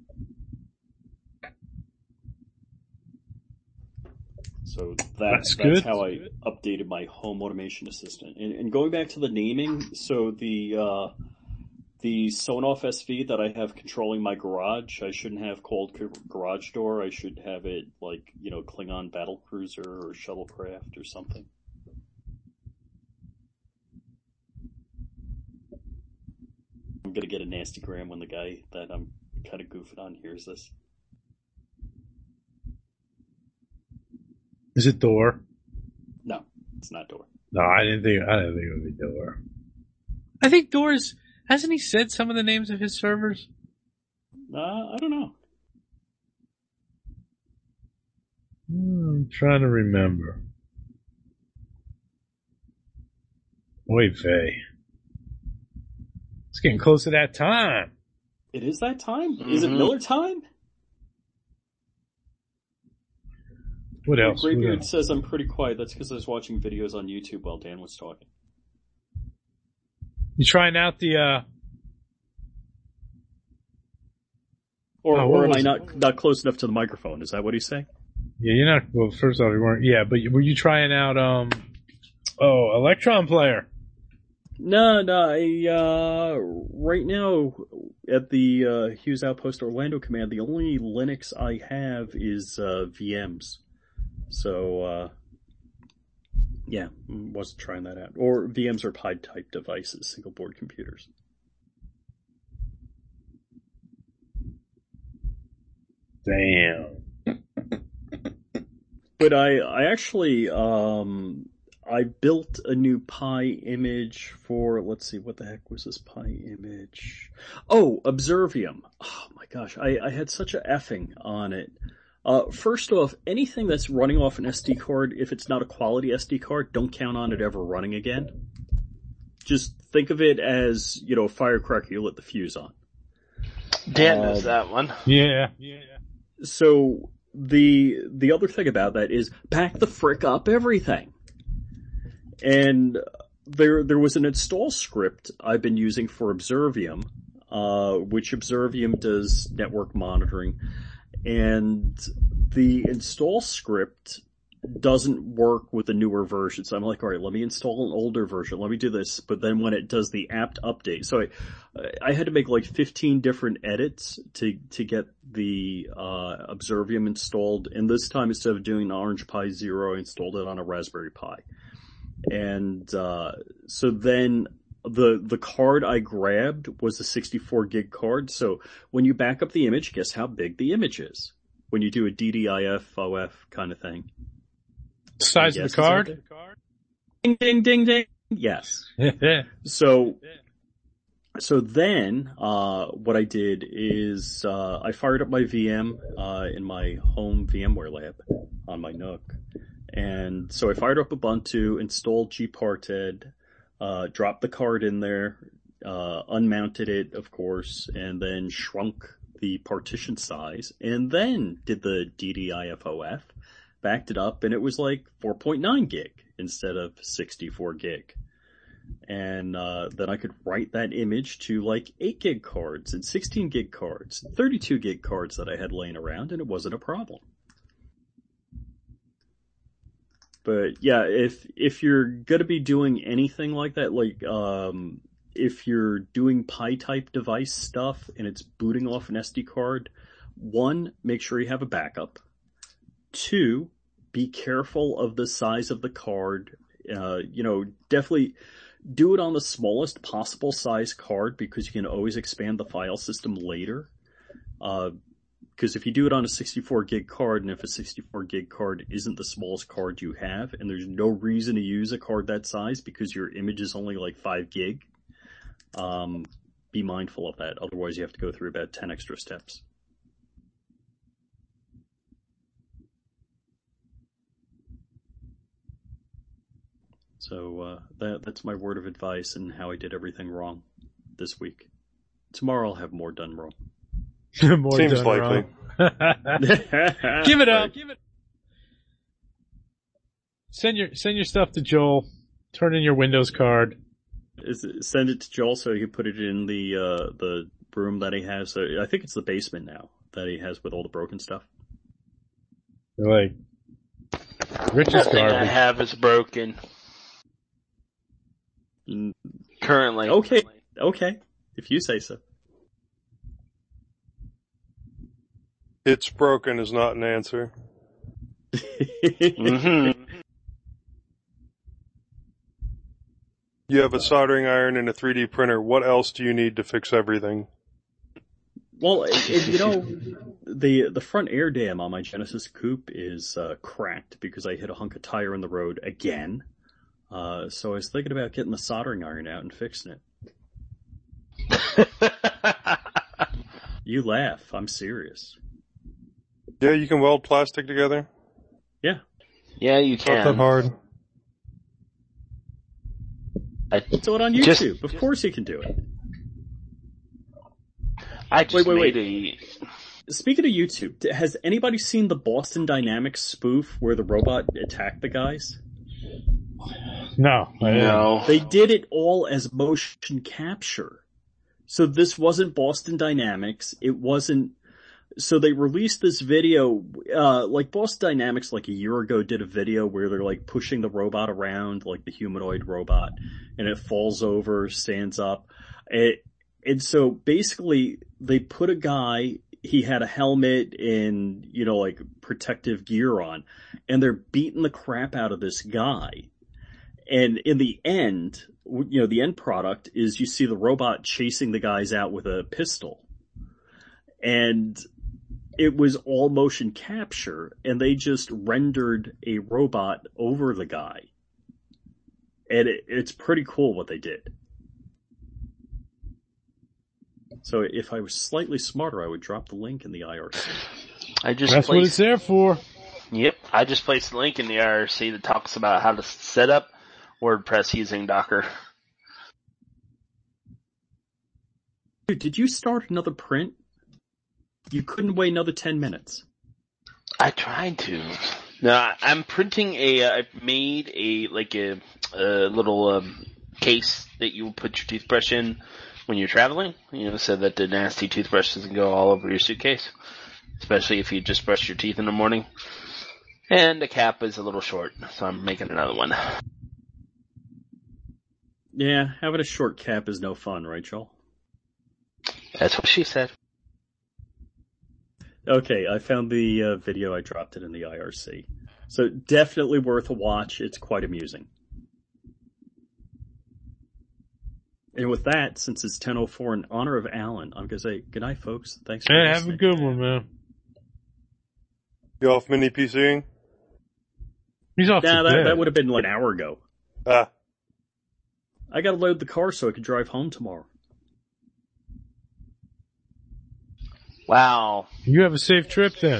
So that, that's, that's good. how I updated my Home Automation Assistant. And, and going back to the naming, so the uh, the Sonoff S V that I have controlling my garage, I shouldn't have called Garage Door. I should have it like, you know, Klingon Battlecruiser or Shuttlecraft or something. I'm gonna get a nasty gram when the guy that I'm kind of goofing on hears this. Is it Door? No, it's not Door. No, I didn't think. I didn't think it would be Door. I think Door's. Hasn't he said some of the names of his servers? Uh, I don't know. I'm trying to remember. Oy vey. It's getting close to that time. It is that time? Mm-hmm. Is it Miller time? What else? Graybeard What else? says I'm pretty quiet. That's because I was watching videos on YouTube while Dan was talking. You trying out the, uh... Or, Oh, what or am was I it? not not close enough to the microphone? Is that what he's saying? Yeah, you're not, well, first off, you weren't, yeah, but were you trying out, um, oh, Electron Player? No, no. I, uh, right now at the uh, Hughes Outpost Orlando command, the only Linux I have is uh, V Ms. So, uh, yeah, wasn't trying that out. Or V Ms are Pi type devices, single board computers. Damn. But I, I actually, um, I built a new Pi image for, let's see, what the heck was this Pi image? Oh, Observium. Oh my gosh, I, I had such a effing on it. Uh, first off, anything that's running off an S D card, if it's not a quality S D card, don't count on it ever running again. Just think of it as, you know, a firecracker you lit the fuse on. Dan knows Um, that one. Yeah. Yeah. So, the, the other thing about that is back the frick up everything. And there, there was an install script I've been using for Observium, uh, which Observium does network monitoring, and the install script doesn't work with the newer version. So I'm like, all right, let me install an older version. Let me do this. But then when it does the apt update, so I, I had to make like fifteen different edits to, to get the, uh, Observium installed. And this time, instead of doing an Orange Pi Zero, I installed it on a Raspberry Pi. And, uh, so then the, the card I grabbed was a sixty-four gig card. So when you back up the image, guess how big the image is? When you do a D D I F O F kind of thing. Size of the card? Ding, ding, ding, ding. Yes. So, so then, uh, what I did is, uh, I fired up my V M, uh, in my home VMware lab on my Nook. And so I fired up Ubuntu, installed gparted, uh, dropped the card in there, uh, unmounted it, of course, and then shrunk the partition size, and then did the D D I F O F, backed it up, and it was like four point nine gig instead of sixty-four gig. And, uh, then I could write that image to like eight gig cards and sixteen gig cards, thirty-two gig cards that I had laying around, and it wasn't a problem. But yeah, if, if you're gonna be doing anything like that, like, um, if you're doing Pi type device stuff and it's booting off an S D card, one, make sure you have a backup. Two, be careful of the size of the card. Uh, you know, definitely do it on the smallest possible size card because you can always expand the file system later. Uh, because if you do it on a sixty-four gig card, and if a sixty-four gig card isn't the smallest card you have, and there's no reason to use a card that size because your image is only like five gig, um, be mindful of that. Otherwise you have to go through about ten extra steps. So uh, that that's my word of advice and how I did everything wrong this week. Tomorrow I'll have more done wrong. More Seems done likely. wrong. Give it up. Right. Give it. Send your send your stuff to Joel. Turn in your Windows card. Is it, send it to Joel so he can put it in the uh, the room that he has. So I think it's the basement now that he has with all the broken stuff. They're like Rich's Everything I garbage. have is broken. Mm, Currently. Okay, okay, if you say so. It's broken is not an answer. Mm-hmm. You have a soldering iron and a three D printer. What else do you need to fix everything? Well, it, it, you know, the the front air dam on my Genesis Coupe is uh, cracked because I hit a hunk of tire in the road again. Uh, so I was thinking about getting the soldering iron out and fixing it. You laugh. I'm serious. Yeah, you can weld plastic together. Yeah. Yeah, you It's not that can. hard. I Do it on Just- YouTube. Of course you can do it. I just Wait, wait, made Speaking of YouTube, has anybody seen the Boston Dynamics spoof where the robot attacked the guys? No, I a didn't. no. They did it all as motion capture. So this wasn't Boston Dynamics. It wasn't. So they released this video, uh, like Boston Dynamics like a year ago did a video where they're like pushing the robot around, like the humanoid robot, and it falls over, stands up. It, and so basically they put a guy, he had a helmet and, you know, like protective gear on, and they're beating the crap out of this guy. And in the end, you know, the end product is you see the robot chasing the guys out with a pistol. And it was all motion capture, and they just rendered a robot over the guy. And it, it's pretty cool what they did. So if I was slightly smarter, I would drop the link in the I R C. I just That's what it's placed. there for. Yep, I just placed a link in the I R C that talks about how to set up WordPress using Docker. Dude, did you start another print? You couldn't wait another ten minutes. I tried to. No, I- I'm printing a. Uh, I've made a like a, a little um, case that you will put your toothbrush in when you're traveling. You know, so that the nasty toothbrush doesn't go all over your suitcase, especially if you just brush your teeth in the morning. And the cap is a little short, so I'm making another one. Yeah, having a short cap is no fun, right, Joel? That's what she said. Okay, I found the uh, video. I dropped it in the I R C. So definitely worth a watch. It's quite amusing. And with that, since it's ten oh four in honor of Alan, I'm going to say good night, folks. Thanks for Yeah, have a listening. good one, man. You off mini PCing? He's off Nah, to that, bed. that would have been like an hour ago. Ah, I got to load the car so I could drive home tomorrow. Wow. You have a safe trip then.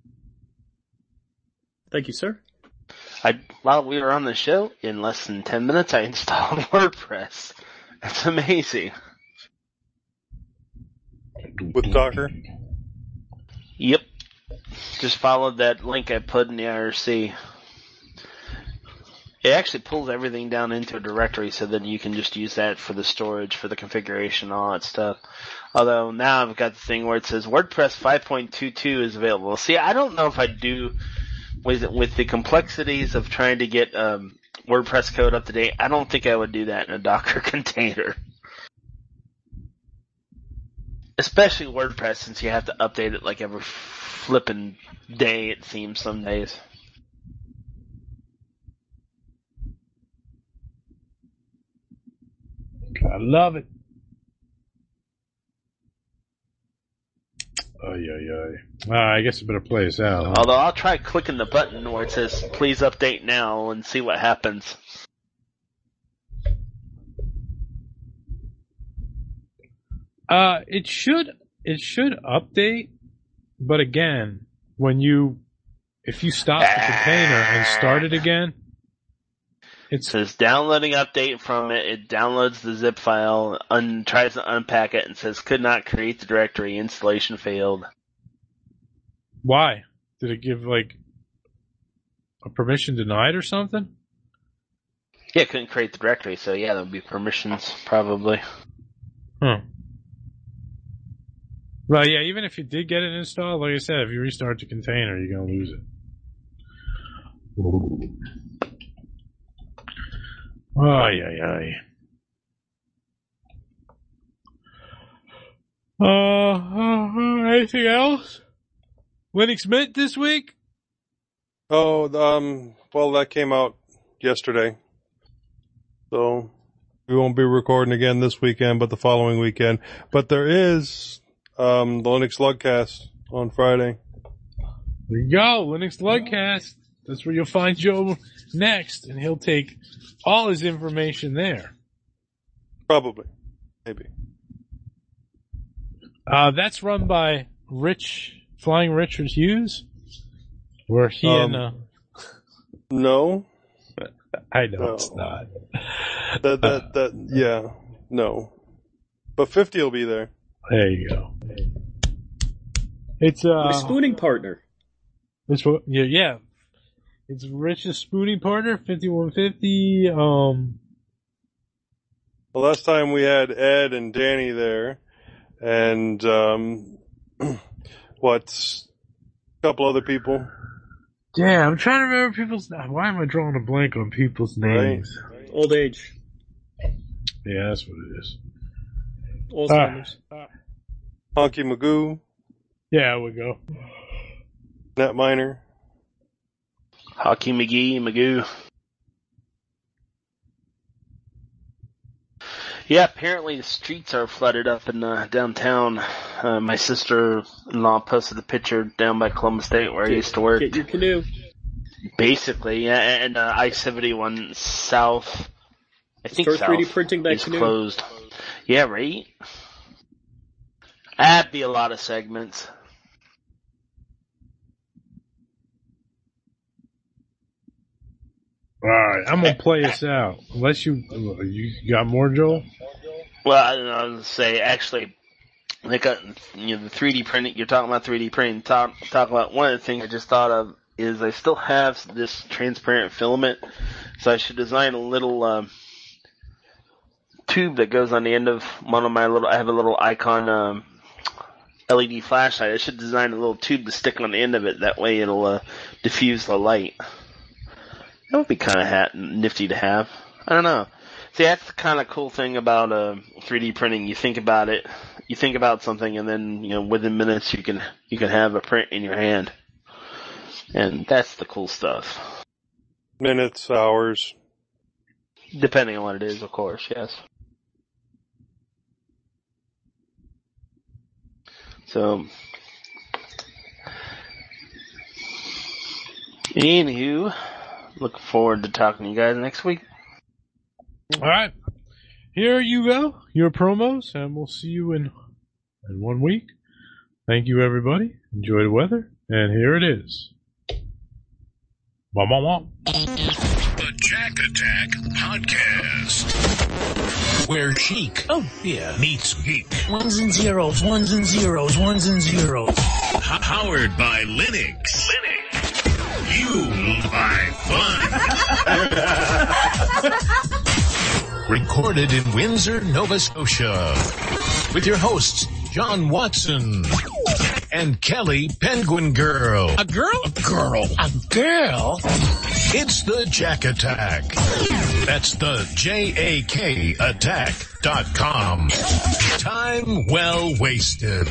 Thank you, sir. I while we were on the show, in less than ten minutes, I installed WordPress. That's amazing. with Docker? Yep. Just followed that link I put in the I R C. It actually pulls everything down into a directory so that you can just use that for the storage, for the configuration, all that stuff. Although now I've got the thing where it says WordPress five point two two is available. See, I don't know if I do, with with the complexities of trying to get um, WordPress code up to date, I don't think I would do that in a Docker container. Especially WordPress, since you have to update it like every flippin' day, it seems some days. I love it. Ay, ay, ay. Uh, I guess I better play us out. Huh? Although I'll try clicking the button where it says please update now and see what happens. Uh, it should, it should update, but again, when you, if you stop the container and start it again, It says downloading update from it. It downloads the zip file, un- tries to unpack it, and says could not create the directory. Installation failed. Why? Did it give, like, a permission denied or something? Yeah, it couldn't create the directory, so yeah, there would be permissions, probably. Huh. Well, yeah, even if you did get it installed, like I said, if you restart the container, you're going to lose it. Ay, ay, ay. Uh, uh, anything else? Linux Mint this week? Oh, um, well, that came out yesterday. So we won't be recording again this weekend, but the following weekend. But there is um, the Linux Lugcast on Friday. There you go, Linux Lugcast. That's where you'll find Joe next, and he'll take all his information there. Probably. Maybe. Uh, that's run by Rich, Flying Richard Hughes, where he Um, and, uh, No. I know No. it's not. That, that, that, yeah. No. But fifty will be there. There you go. It's, uh, My spooning partner. it's what, yeah, yeah. It's Rich's spooning partner, fifty-one fifty, um, The last time we had Ed and Danny there, and, um, what, a couple other people. yeah, I'm trying to remember people's, why am I drawing a blank on people's names? Right. Old age. Yeah, that's what it is. Alzheimer's. Honky Magoo, Yeah, we go. Nat Miner. Hockey McGee, Magoo. Yeah, apparently the streets are flooded up in uh, downtown. Uh, my sister-in-law posted a picture down by Columbus State where I used to work. Get your canoe. Basically, yeah, and uh, I seventy-one South, I think Start South, three D printing that is canoe. closed. Yeah, right? That'd be a lot of segments. Alright, I'm gonna play us out. Unless you, you got more, Joel? Well, I don't know, I was gonna say, actually, like, uh, you know, the three D printing, you're talking about three D printing, talk, talk about one of the things I just thought of is I still have this transparent filament, so I should design a little, um, tube that goes on the end of one of my little, I have a little icon, um, L E D flashlight. I should design a little tube to stick on the end of it, that way it'll, uh, diffuse the light. That would be kind of hat nifty to have. I don't know. See, that's the kind of cool thing about uh, three D printing. You think about it, you think about something, and then you know within minutes you can you can have a print in your hand, and that's the cool stuff. Minutes, hours. Depending on what it is, of course. Yes. So, anywho. Looking forward to talking to you guys next week. Alright. Here you go. Your promos, and we'll see you in, in one week. Thank you, everybody. Enjoy the weather. And here it is. Wah, wah, wah. The Jack Attack Podcast. Where chic, oh yeah, meets geek. Ones and zeros, ones and zeros, ones and zeros. H- powered by Linux. Linux. Fueled by fun. Recorded in Windsor, Nova Scotia. With your hosts, John Watson and Kelly Penguin Girl. A girl? A girl. A girl? It's the Jack Attack. That's the J A K attack dot com. Time well wasted.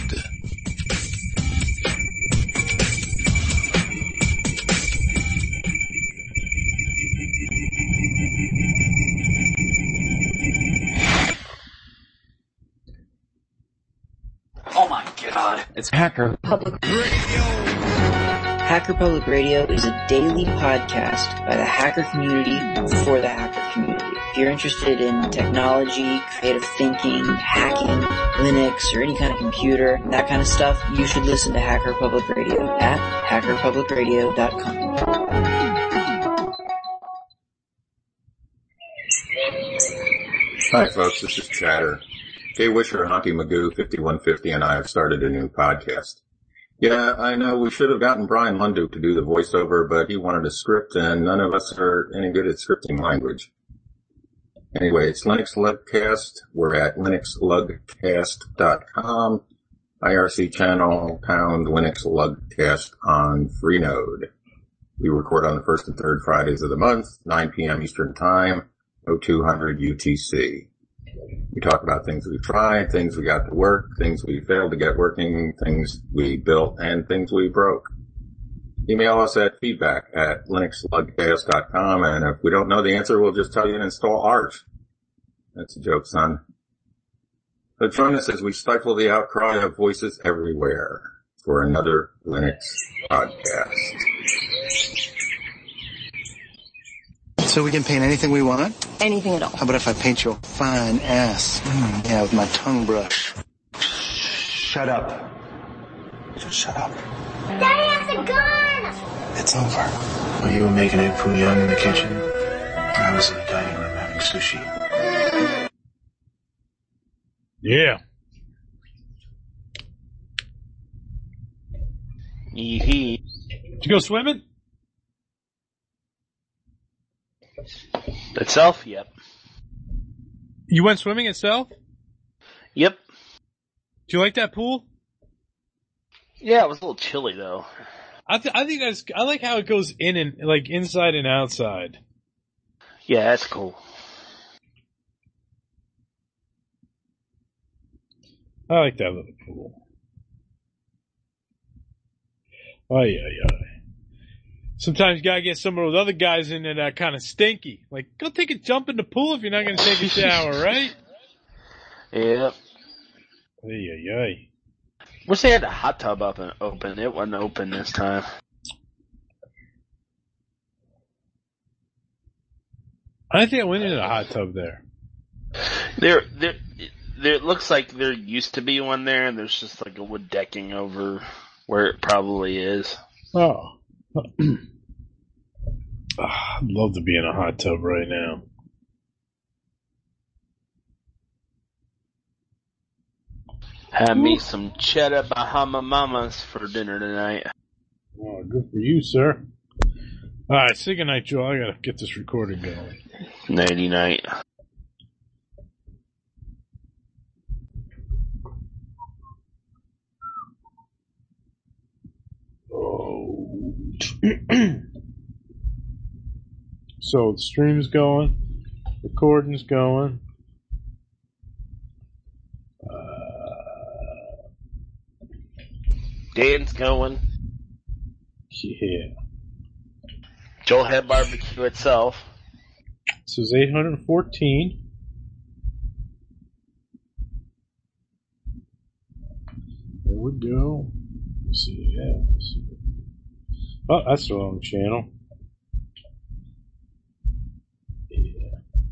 It's Hacker Public Radio. Hacker Public Radio is a daily podcast by the hacker community for the hacker community. If you're interested in technology, creative thinking, hacking, Linux, or any kind of computer, that kind of stuff, you should listen to Hacker Public Radio at hacker public radio dot com. Hi folks, this is Chatter. Jay Wisher, Honky Magoo, fifty-one fifty, and I have started a new podcast. Yeah, I know we should have gotten Brian Lunduke to do the voiceover, but he wanted a script, and none of us are any good at scripting language. Anyway, it's Linux Lugcast. We're at linux lugcast dot com. I R C channel, pound Linux Lugcast on Freenode. We record on the first and third Fridays of the month, nine p.m. Eastern Time, oh two hundred U T C. We talk about things we tried, things we got to work, things we failed to get working, things we built, and things we broke. Email us at feedback at linux lugcast dot com, and if we don't know the answer, we'll just tell you to install Arch. That's a joke, son. So join us as we stifle the outcry of voices everywhere for another Linux podcast. So we can paint anything we want? Anything at all. How about if I paint you a fine ass? Mm, yeah, with my tongue brush. Shut up. Just shut up. Daddy has a gun! It's over. Well, you were making egg foo young in the kitchen. I was in the dining room having sushi. Yeah. Yee-hee. Did you go swimming? Itself? Yep. You went swimming itself? Yep. Do you like that pool? Yeah, it was a little chilly though. I, th- I think that's, I like how it goes in and, like, inside and outside. Yeah, that's cool. I like that little pool. Ay, ay, ay. Sometimes you gotta get some of those other guys in there that are kind of stinky. Like, go take a jump in the pool if you're not gonna take a shower, right? Yep. Ay, ay, ay. Wish they had the hot tub up and open. It wasn't open this time. I think I went into the hot tub there. There, there, there. It looks like there used to be one there, and there's just like a wood decking over where it probably is. Oh. Oh, I'd love to be in a hot tub right now. Had me some cheddar Bahama Mamas for dinner tonight. Oh, good for you, sir. All right, say goodnight, Joe. I gotta get this recording going. Nighty night. Oh. So the stream's going, recording's going. Uh, Dan's going. Yeah. Joel had barbecue itself. This is eight hundred fourteen. There we go. Let's see. Yeah. Let's see. Oh, that's the wrong channel. Yeah.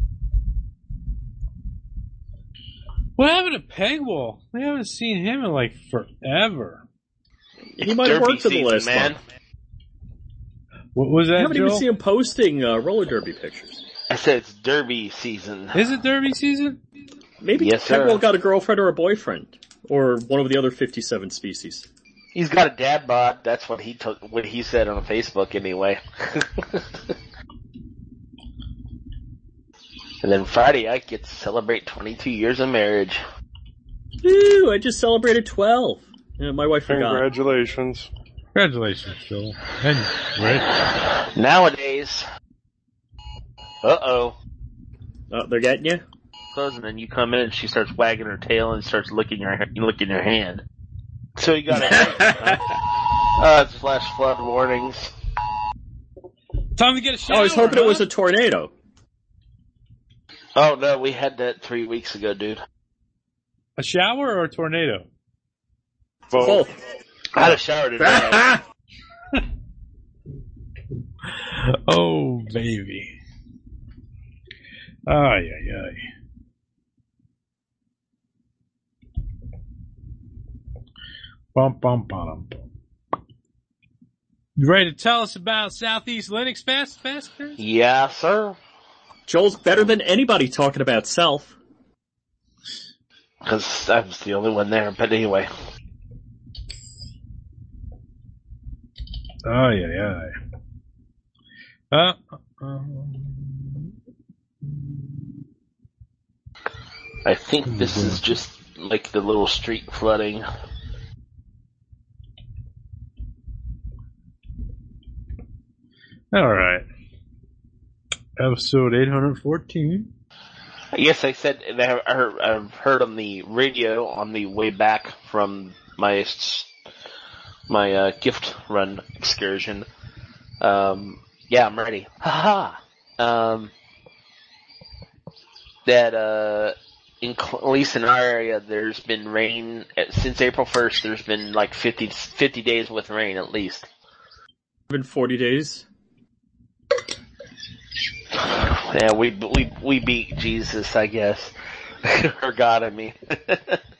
What happened to Pegwall? We haven't seen him in like forever. He might have worked for the last man. month. What was that, I haven't Joel? even seen him posting uh, roller derby pictures. I said it's derby season. Is it derby season? Maybe Yes, sir. Pegwell got a girlfriend or a boyfriend, or one of the other fifty-seven species. He's got a dad bod. That's what he took. What he said on Facebook, anyway. And then Friday, I get to celebrate twenty-two years of marriage. Ooh, I just celebrated twelve. Yeah, my wife forgot. Congratulations. Congratulations, Joel. And Rich. Nowadays, uh-oh. Oh, they're getting you? Close, and then you come in and she starts wagging her tail and starts licking your licking your hand. So you got it. Right, huh? Uh, it's flash flood warnings. Time to get a shower. Oh, I was hoping huh? it was a tornado. Oh no, we had that three weeks ago, dude. A shower or a tornado? Both. Both. I had a shower today. Oh, baby. Ay, ay, ay. Bum, bum, bum. You ready to tell us about Southeast Linux Fest? Fest? Fest? Yeah, sir. Joel's better than anybody talking about self. Because I was the only one there, but anyway. Ay, ay, ay. Uh, um, I think this is just like the little street flooding. All right. Episode eight hundred fourteen. Yes, I said that I heard, I've heard on the radio on the way back from my my uh, gift run excursion. Um, yeah, I'm ready. Haha. Um, that uh, in, at least in our area, there's been rain since April first. There's been like fifty, fifty days with rain at least. Been forty days. Yeah, we we we beat Jesus, I guess, or God, I mean.